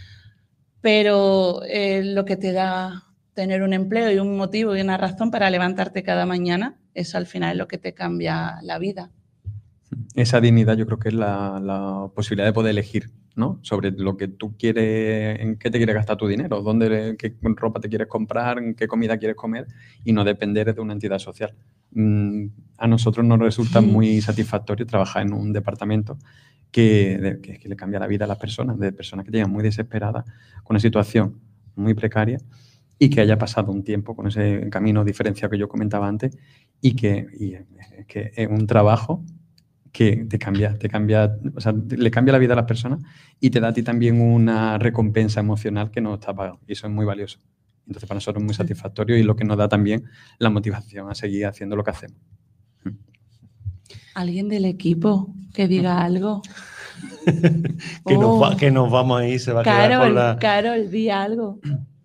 pero eh, lo que te da tener un empleo y un motivo y una razón para levantarte cada mañana, eso al final es lo que te cambia la vida. Esa dignidad yo creo que es la, la posibilidad de poder elegir, ¿no? Sobre lo que tú quieres, en qué te quieres gastar tu dinero, dónde, qué ropa te quieres comprar, en qué comida quieres comer y no depender de una entidad social. Mm, a nosotros nos resulta muy satisfactorio trabajar en un departamento que, que, que le cambia la vida a las personas, de personas que llegan muy desesperadas con una situación muy precaria y que haya pasado un tiempo con ese camino diferenciado que yo comentaba antes y que, y, que es un trabajo que te cambia, te cambia, o sea, le cambia la vida a las personas y te da a ti también una recompensa emocional que no está pagado. Y eso es muy valioso. Entonces, para nosotros es muy satisfactorio y lo que nos da también la motivación a seguir haciendo lo que hacemos. ¿Alguien del equipo que diga algo? que, oh. nos va, que nos vamos a ir, se va a Carol, quedar con la... Carol, di algo.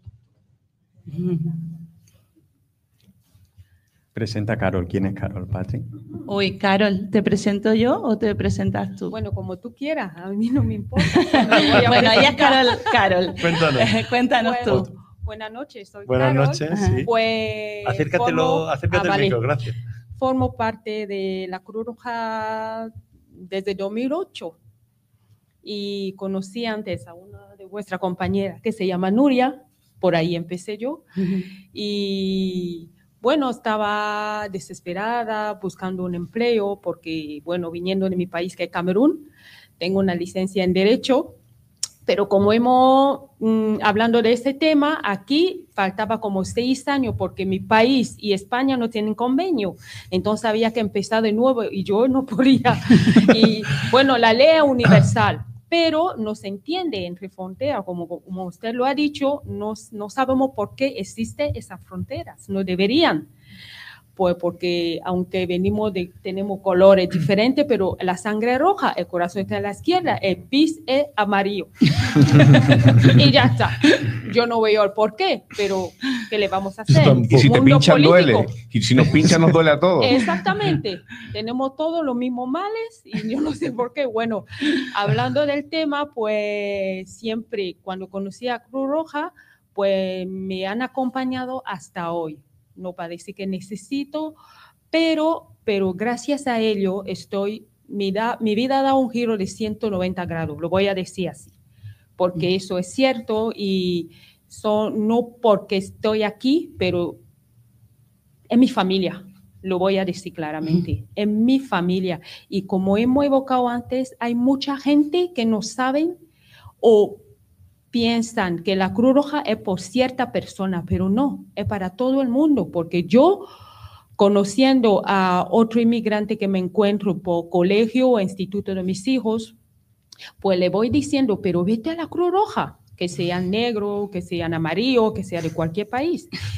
Presenta a Carol. ¿Quién es Carol, Patri? Uy, Carol, ¿te presento yo o te presentas tú? Bueno, como tú quieras, a mí no me importa. Bueno, ella es Carol. Carol. Cuéntanos. Cuéntanos bueno, tú. Buenas noches, soy Buenas Carol. noches, sí. Pues, Acércatelo, formo, acércate ah, al micro, vale. gracias. Formo parte de la Cruz Roja desde dos mil ocho y conocí antes a una de vuestras compañeras que se llama Nuria, por ahí empecé yo. Uh-huh. Y bueno, estaba desesperada buscando un empleo porque, bueno, viniendo de mi país que es Camerún, tengo una licencia en Derecho, pero como hemos, mmm, hablando de ese tema, aquí faltaba como seis años porque mi país y España no tienen convenio, entonces había que empezar de nuevo y yo no podía. Y bueno, la ley es universal, pero no se entiende entre fronteras, como, como usted lo ha dicho, no, no sabemos por qué existen esas fronteras, no deberían. Pues porque aunque venimos de, tenemos colores diferentes, pero la sangre es roja, el corazón está a la izquierda, el pis es amarillo. Y ya está. Yo no veo el por qué, pero ¿qué le vamos a hacer? Y si te pinchan, duele. Y si nos pinchan, nos duele a todos. Exactamente. Tenemos todos los mismos males y yo no sé por qué. Bueno, hablando del tema, pues siempre cuando conocí a Cruz Roja, pues me han acompañado hasta hoy. No parece que necesito, pero, pero gracias a ello estoy, mi, da, mi vida da un giro de ciento noventa grados, lo voy a decir así, porque eso es cierto y son, no porque estoy aquí, pero en mi familia, lo voy a decir claramente, en mi familia. Y como hemos evocado antes, hay mucha gente que no saben o piensan que la Cruz Roja es por cierta persona, pero no, es para todo el mundo, porque yo, conociendo a otro inmigrante que me encuentro por colegio o instituto de mis hijos, pues le voy diciendo, pero vete a la Cruz Roja, que sean negro, que sean amarillo, que sea de cualquier país.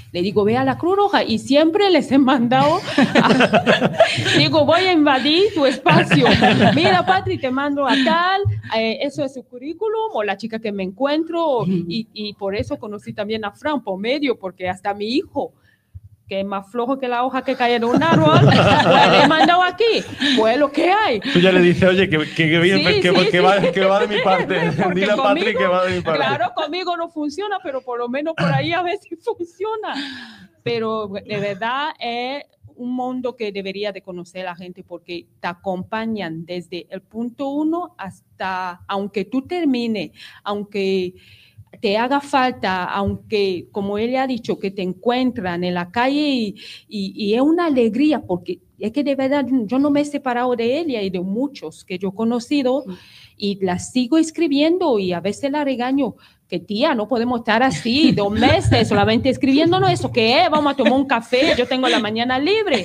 Le digo, ve a la Cruz Roja y siempre les he mandado, a, digo, voy a invadir tu espacio. Mira, Patri, te mando a tal, eh, eso es su currículum o la chica que me encuentro y, y por eso conocí también a Fran por medio, porque hasta mi hijo, que es más flojo que la hoja que cae en un árbol, pues le he mandado aquí, pues lo que hay. Tú ya le dices, oye, que, que, que, bien, Sí, que, sí, que, sí. Va, que va de mi parte. Porque Dile a Patri conmigo, que va de mi parte. Claro, conmigo no funciona, pero por lo menos por ahí a veces funciona. Pero de verdad es un mundo que debería de conocer la gente porque te acompañan desde el punto uno hasta, aunque tú termines, aunque te haga falta, aunque, como él ha dicho, que te encuentran en la calle y, y, y es una alegría, porque es que de verdad yo no me he separado de ella y de muchos que yo he conocido y las sigo escribiendo y a veces la regaño, que tía, no podemos estar así dos meses solamente escribiéndonos eso, ¿qué es? Vamos a tomar un café, yo tengo la mañana libre,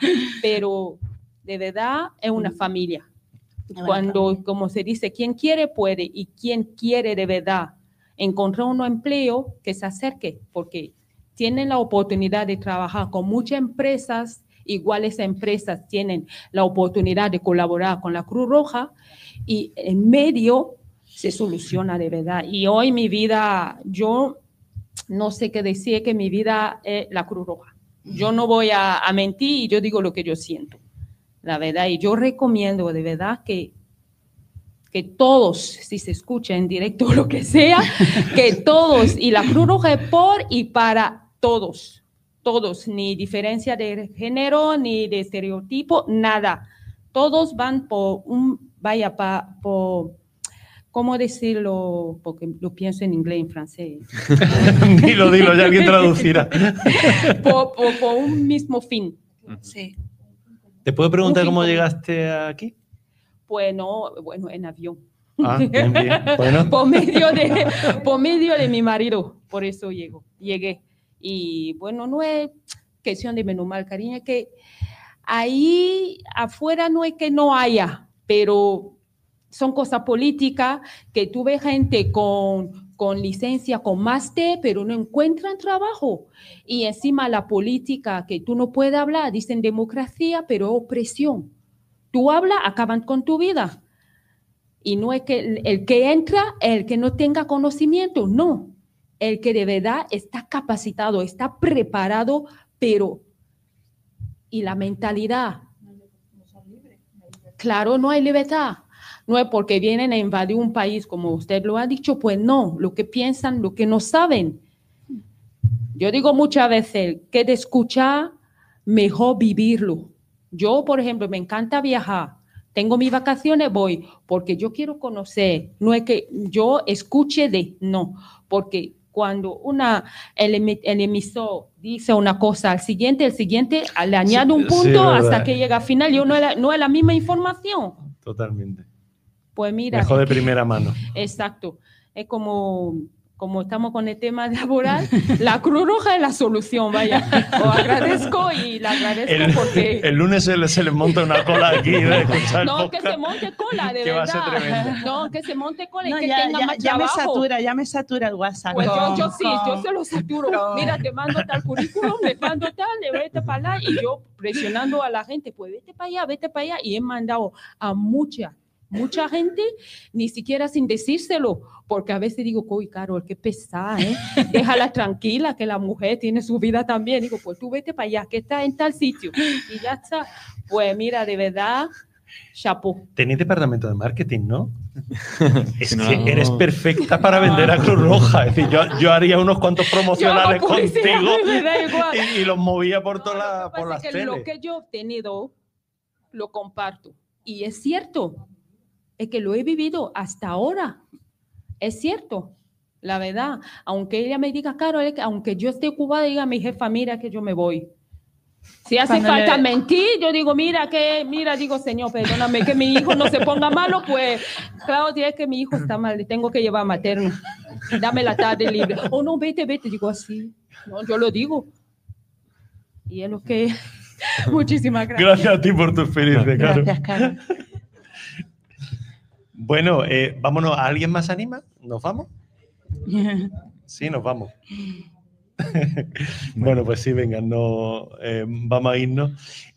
pero de verdad es una familia. Cuando, como se dice, quien quiere puede y quien quiere de verdad encontrar un empleo, que se acerque, porque tienen la oportunidad de trabajar con muchas empresas, iguales empresas tienen la oportunidad de colaborar con la Cruz Roja y en medio se soluciona de verdad. Y hoy mi vida, yo no sé qué decir, que mi vida es la Cruz Roja. Yo no voy a, a mentir y yo digo lo que yo siento, la verdad. Y yo recomiendo de verdad que que todos, si se escucha en directo o lo que sea, que todos, y la Cruz Roja es por y para todos, todos, ni diferencia de género, ni de estereotipo, nada. Todos van por un, vaya, pa, por, ¿cómo decirlo? Porque lo pienso en inglés, en francés. dilo, dilo, ya alguien traducirá. por, por, por un mismo fin. Sí. ¿Te puedo preguntar cómo llegaste aquí? Bueno, bueno, en avión. Ah, bien, bien. Bueno. por, medio de, por medio de mi marido, por eso llego, llegué. Y bueno, no es cuestión de menos mal, cariño, es que ahí afuera no es que no haya, pero son cosas políticas que tú ves gente con, con licencia, con máster, pero no encuentran trabajo. Y encima la política que tú no puedes hablar, dicen democracia, pero opresión. Tú hablas, acaban con tu vida. Y no es que el, el que entra, el que no tenga conocimiento, no. El que de verdad está capacitado, está preparado, pero... Y la mentalidad. Claro, no hay libertad. No es porque vienen a invadir un país, como usted lo ha dicho, pues no. Lo que piensan, lo que no saben. Yo digo muchas veces que de escuchar, mejor vivirlo. Yo, por ejemplo, me encanta viajar. Tengo mis vacaciones, voy, porque yo quiero conocer. No es que yo escuche de, no. Porque cuando una, el, el emisor dice una cosa al siguiente, el siguiente le añade un punto sí, hasta que llega al final. Yo no es la, no es la misma información. Totalmente. Pues mira. Mejor de primera mano. Exacto. Es como... Como estamos con el tema laboral, la Cruz Roja es la solución, vaya. Os agradezco y la agradezco el, porque... El lunes se, le, se les monta una cola aquí de escuchar No, que se monte cola, de que verdad. Va a ser tremendo. No, que se monte cola y no, que ya, tenga ya, más ya trabajo. me satura, ya me satura el WhatsApp. Pues con, yo, yo sí, con, yo se lo saturo. Con... Mira, te mando tal currículum, le mando tal, le vete para allá. Y yo presionando a la gente, pues vete para allá, vete para allá. Y he mandado a mucha, mucha gente, ni siquiera sin decírselo. Porque a veces digo, uy, Carol, qué pesada, ¿eh? Déjala tranquila, que la mujer tiene su vida también. Digo, pues tú vete para allá, que está en tal sitio. Y ya está. Pues mira, de verdad, chapeau. Tenéis departamento de marketing, ¿no? Es no. que eres perfecta para vender a Cruz Roja. Es decir, yo, yo haría unos cuantos promocionales contigo y, y los movía por, no, toda la, por las que teles. Lo que yo he obtenido, lo comparto. Y es cierto, es que lo he vivido hasta ahora. Es cierto, la verdad. Aunque ella me diga, Caro, aunque yo esté ocupada, diga a mi jefa, mira que yo me voy. Si hace Cuando falta le... mentir, yo digo, mira que, mira, digo, señor, perdóname, que mi hijo no se ponga malo, pues, claro, es que mi hijo está mal, le tengo que llevar a materno. Dame la tarde libre. Oh, no, vete, vete. Digo así. No, yo lo digo. Y es lo que... Muchísimas gracias. Gracias a ti por tu experiencia, Caro. Gracias, Caro. Bueno, eh, vámonos. ¿Alguien más anima? ¿Nos vamos? Sí, nos vamos. Bueno, pues sí, venga, no, eh, vamos a irnos.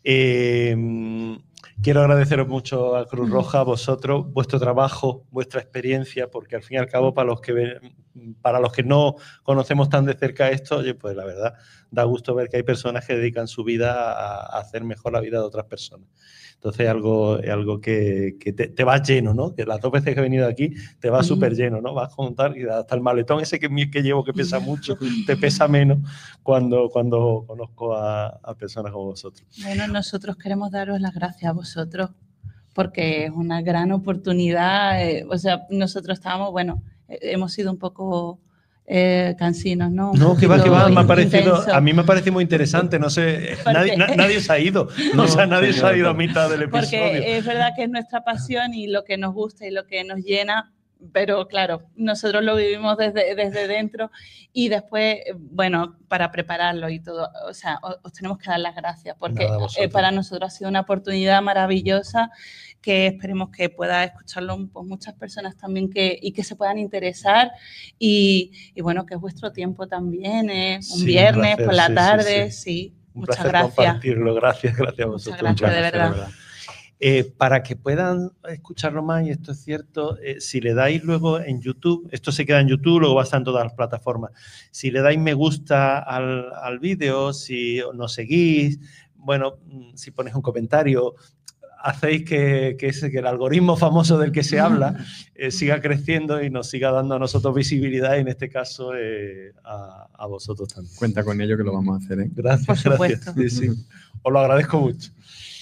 Eh, quiero agradeceros mucho a Cruz Roja, a vosotros, vuestro trabajo, vuestra experiencia, porque al fin y al cabo, para los que ven, para los que no conocemos tan de cerca esto, oye, pues la verdad, da gusto ver que hay personas que dedican su vida a, a hacer mejor la vida de otras personas. Entonces es algo, es algo que, que te, te vas lleno, ¿no? Que las dos veces que he venido aquí te vas súper lleno, ¿no? Vas a contar y hasta el maletón ese que, que llevo que pesa mucho, te pesa menos cuando, cuando conozco a, a personas como vosotros. Bueno, nosotros queremos daros las gracias a vosotros porque es una gran oportunidad. Eh, o sea, nosotros estábamos, bueno, eh, hemos sido un poco... Eh, cansinos, ¿no? Un no, que va, que va, me ha parecido, intenso. a mí me ha parecido muy interesante, no sé, nadie, na, nadie se ha ido, no, o sea, nadie se ha ido a mitad del episodio. Porque es verdad que es nuestra pasión y lo que nos gusta y lo que nos llena, pero claro, nosotros lo vivimos desde, desde dentro y después, bueno, para prepararlo y todo, o sea, os, os tenemos que dar las gracias porque eh, para nosotros ha sido una oportunidad maravillosa que esperemos que pueda escucharlo pues, muchas personas también que, y que se puedan interesar y, y bueno, que es vuestro tiempo también, ¿eh? Un sí, viernes un placer, por la sí, tarde, sí. sí. sí. Un muchas placer gracias. compartirlo, gracias, gracias a vosotros. Muchas gracias, de verdad. De verdad. Eh, para que puedan escucharlo más, y esto es cierto, eh, si le dais luego en YouTube, esto se queda en YouTube, luego va a estar en todas las plataformas, si le dais me gusta al, al vídeo, si nos seguís, bueno, si ponéis un comentario, hacéis que, que, ese, que el algoritmo famoso del que se habla eh, siga creciendo y nos siga dando a nosotros visibilidad y en este caso eh, a, a vosotros también. Cuenta con ello que lo vamos a hacer, ¿eh? Gracias, por supuesto. Gracias. Sí, sí. Os lo agradezco mucho.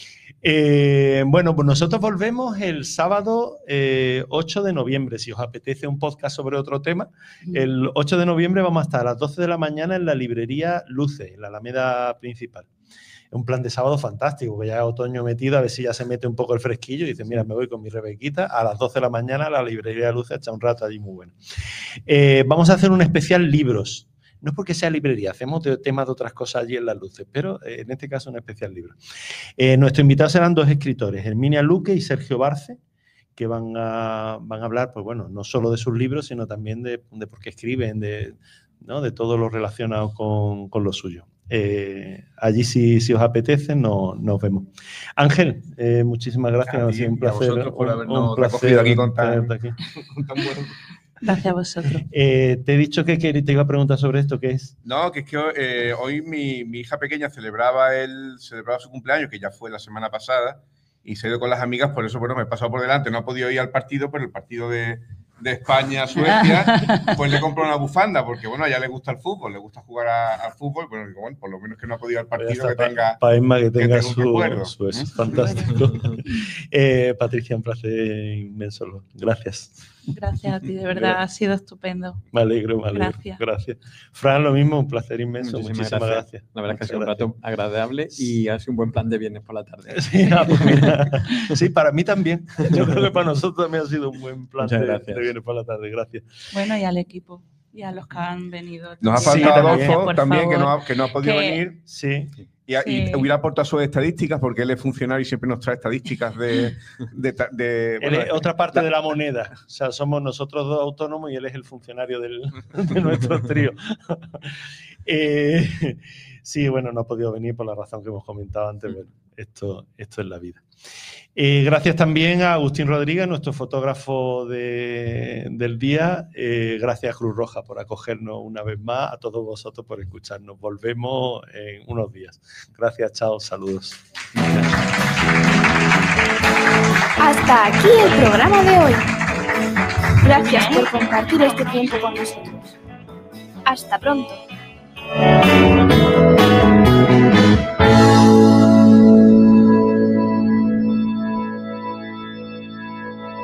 Eh, bueno, pues nosotros volvemos el sábado eh, ocho de noviembre. Si os apetece un podcast sobre otro tema, el ocho de noviembre vamos a estar a las doce de la mañana en la librería Luce, en la Alameda principal. Es un plan de sábado fantástico, que ya es otoño metido, a ver si ya se mete un poco el fresquillo y dice, mira, me voy con mi Rebequita a las doce de la mañana a la librería Luce a echar un rato allí muy bueno. Eh, vamos a hacer un especial libros. No es porque sea librería, hacemos de, temas de otras cosas allí en las luces, pero eh, en este caso un especial libro. Eh, nuestros invitados serán dos escritores, Herminia Luque y Sergio Barce, que van a, van a hablar, pues bueno, no solo de sus libros, sino también de, de por qué escriben, de, ¿no? de todo lo relacionado con, con lo suyo. Eh, allí, si, si os apetece, no, nos vemos. Ángel, eh, muchísimas gracias. Ha sido un placer. A vosotros por habernos un placer recogido aquí con tan, aquí. con tan buen... Gracias a vosotros. Eh, te he dicho que, que te iba a preguntar sobre esto, ¿qué es? No, que es que eh, hoy mi, mi hija pequeña celebraba, el, celebraba su cumpleaños, que ya fue la semana pasada, y se ha ido con las amigas, por eso bueno, me he pasado por delante. No ha podido ir al partido, pero el partido de, de España-Suecia, pues le compró una bufanda, porque bueno, a ella le gusta el fútbol, le gusta jugar a, al fútbol, bueno, digo, bueno, por lo menos que no ha podido ir al partido, que tenga, pa Emma, que tenga, que tenga su, su recuerdo. Su, eso, ¿Eh? Fantástico. eh, Patricia, un placer inmenso. Gracias. Gracias a ti, de verdad, ha sido estupendo. Me alegro, me alegro. Gracias. Gracias. Fran, lo mismo, un placer inmenso. Muchísimas, Muchísimas gracias. gracias. La verdad es que ha sido un gracias. rato agradable y ha sido un buen plan de viernes por la tarde. Sí, ah, pues mira, sí, para mí también. Yo creo que para nosotros también ha sido un buen plan de, de viernes por la tarde. Gracias. Bueno, y al equipo y a los que han venido. Nos ha Sí, faltado también, Adolfo también, favor. que no ha, que no ha podido Que- venir. Sí. Y, a- y Sí. hubiera aportado sus estadísticas, porque él es funcionario y siempre nos trae estadísticas de... de, de- de- Él bueno, es otra parte de la moneda. O sea, somos nosotros dos autónomos y él es el funcionario del, de nuestro trío. Eh, sí, bueno, no ha podido venir por la razón que hemos comentado antes. Bueno, esto, esto es la vida. Eh, gracias también a Agustín Rodríguez, nuestro fotógrafo de, del día. Eh, gracias a Cruz Roja por acogernos una vez más, a todos vosotros por escucharnos. Volvemos en unos días. Gracias, chao, saludos. Hasta aquí el programa de hoy. Gracias por compartir este tiempo con nosotros. Hasta pronto.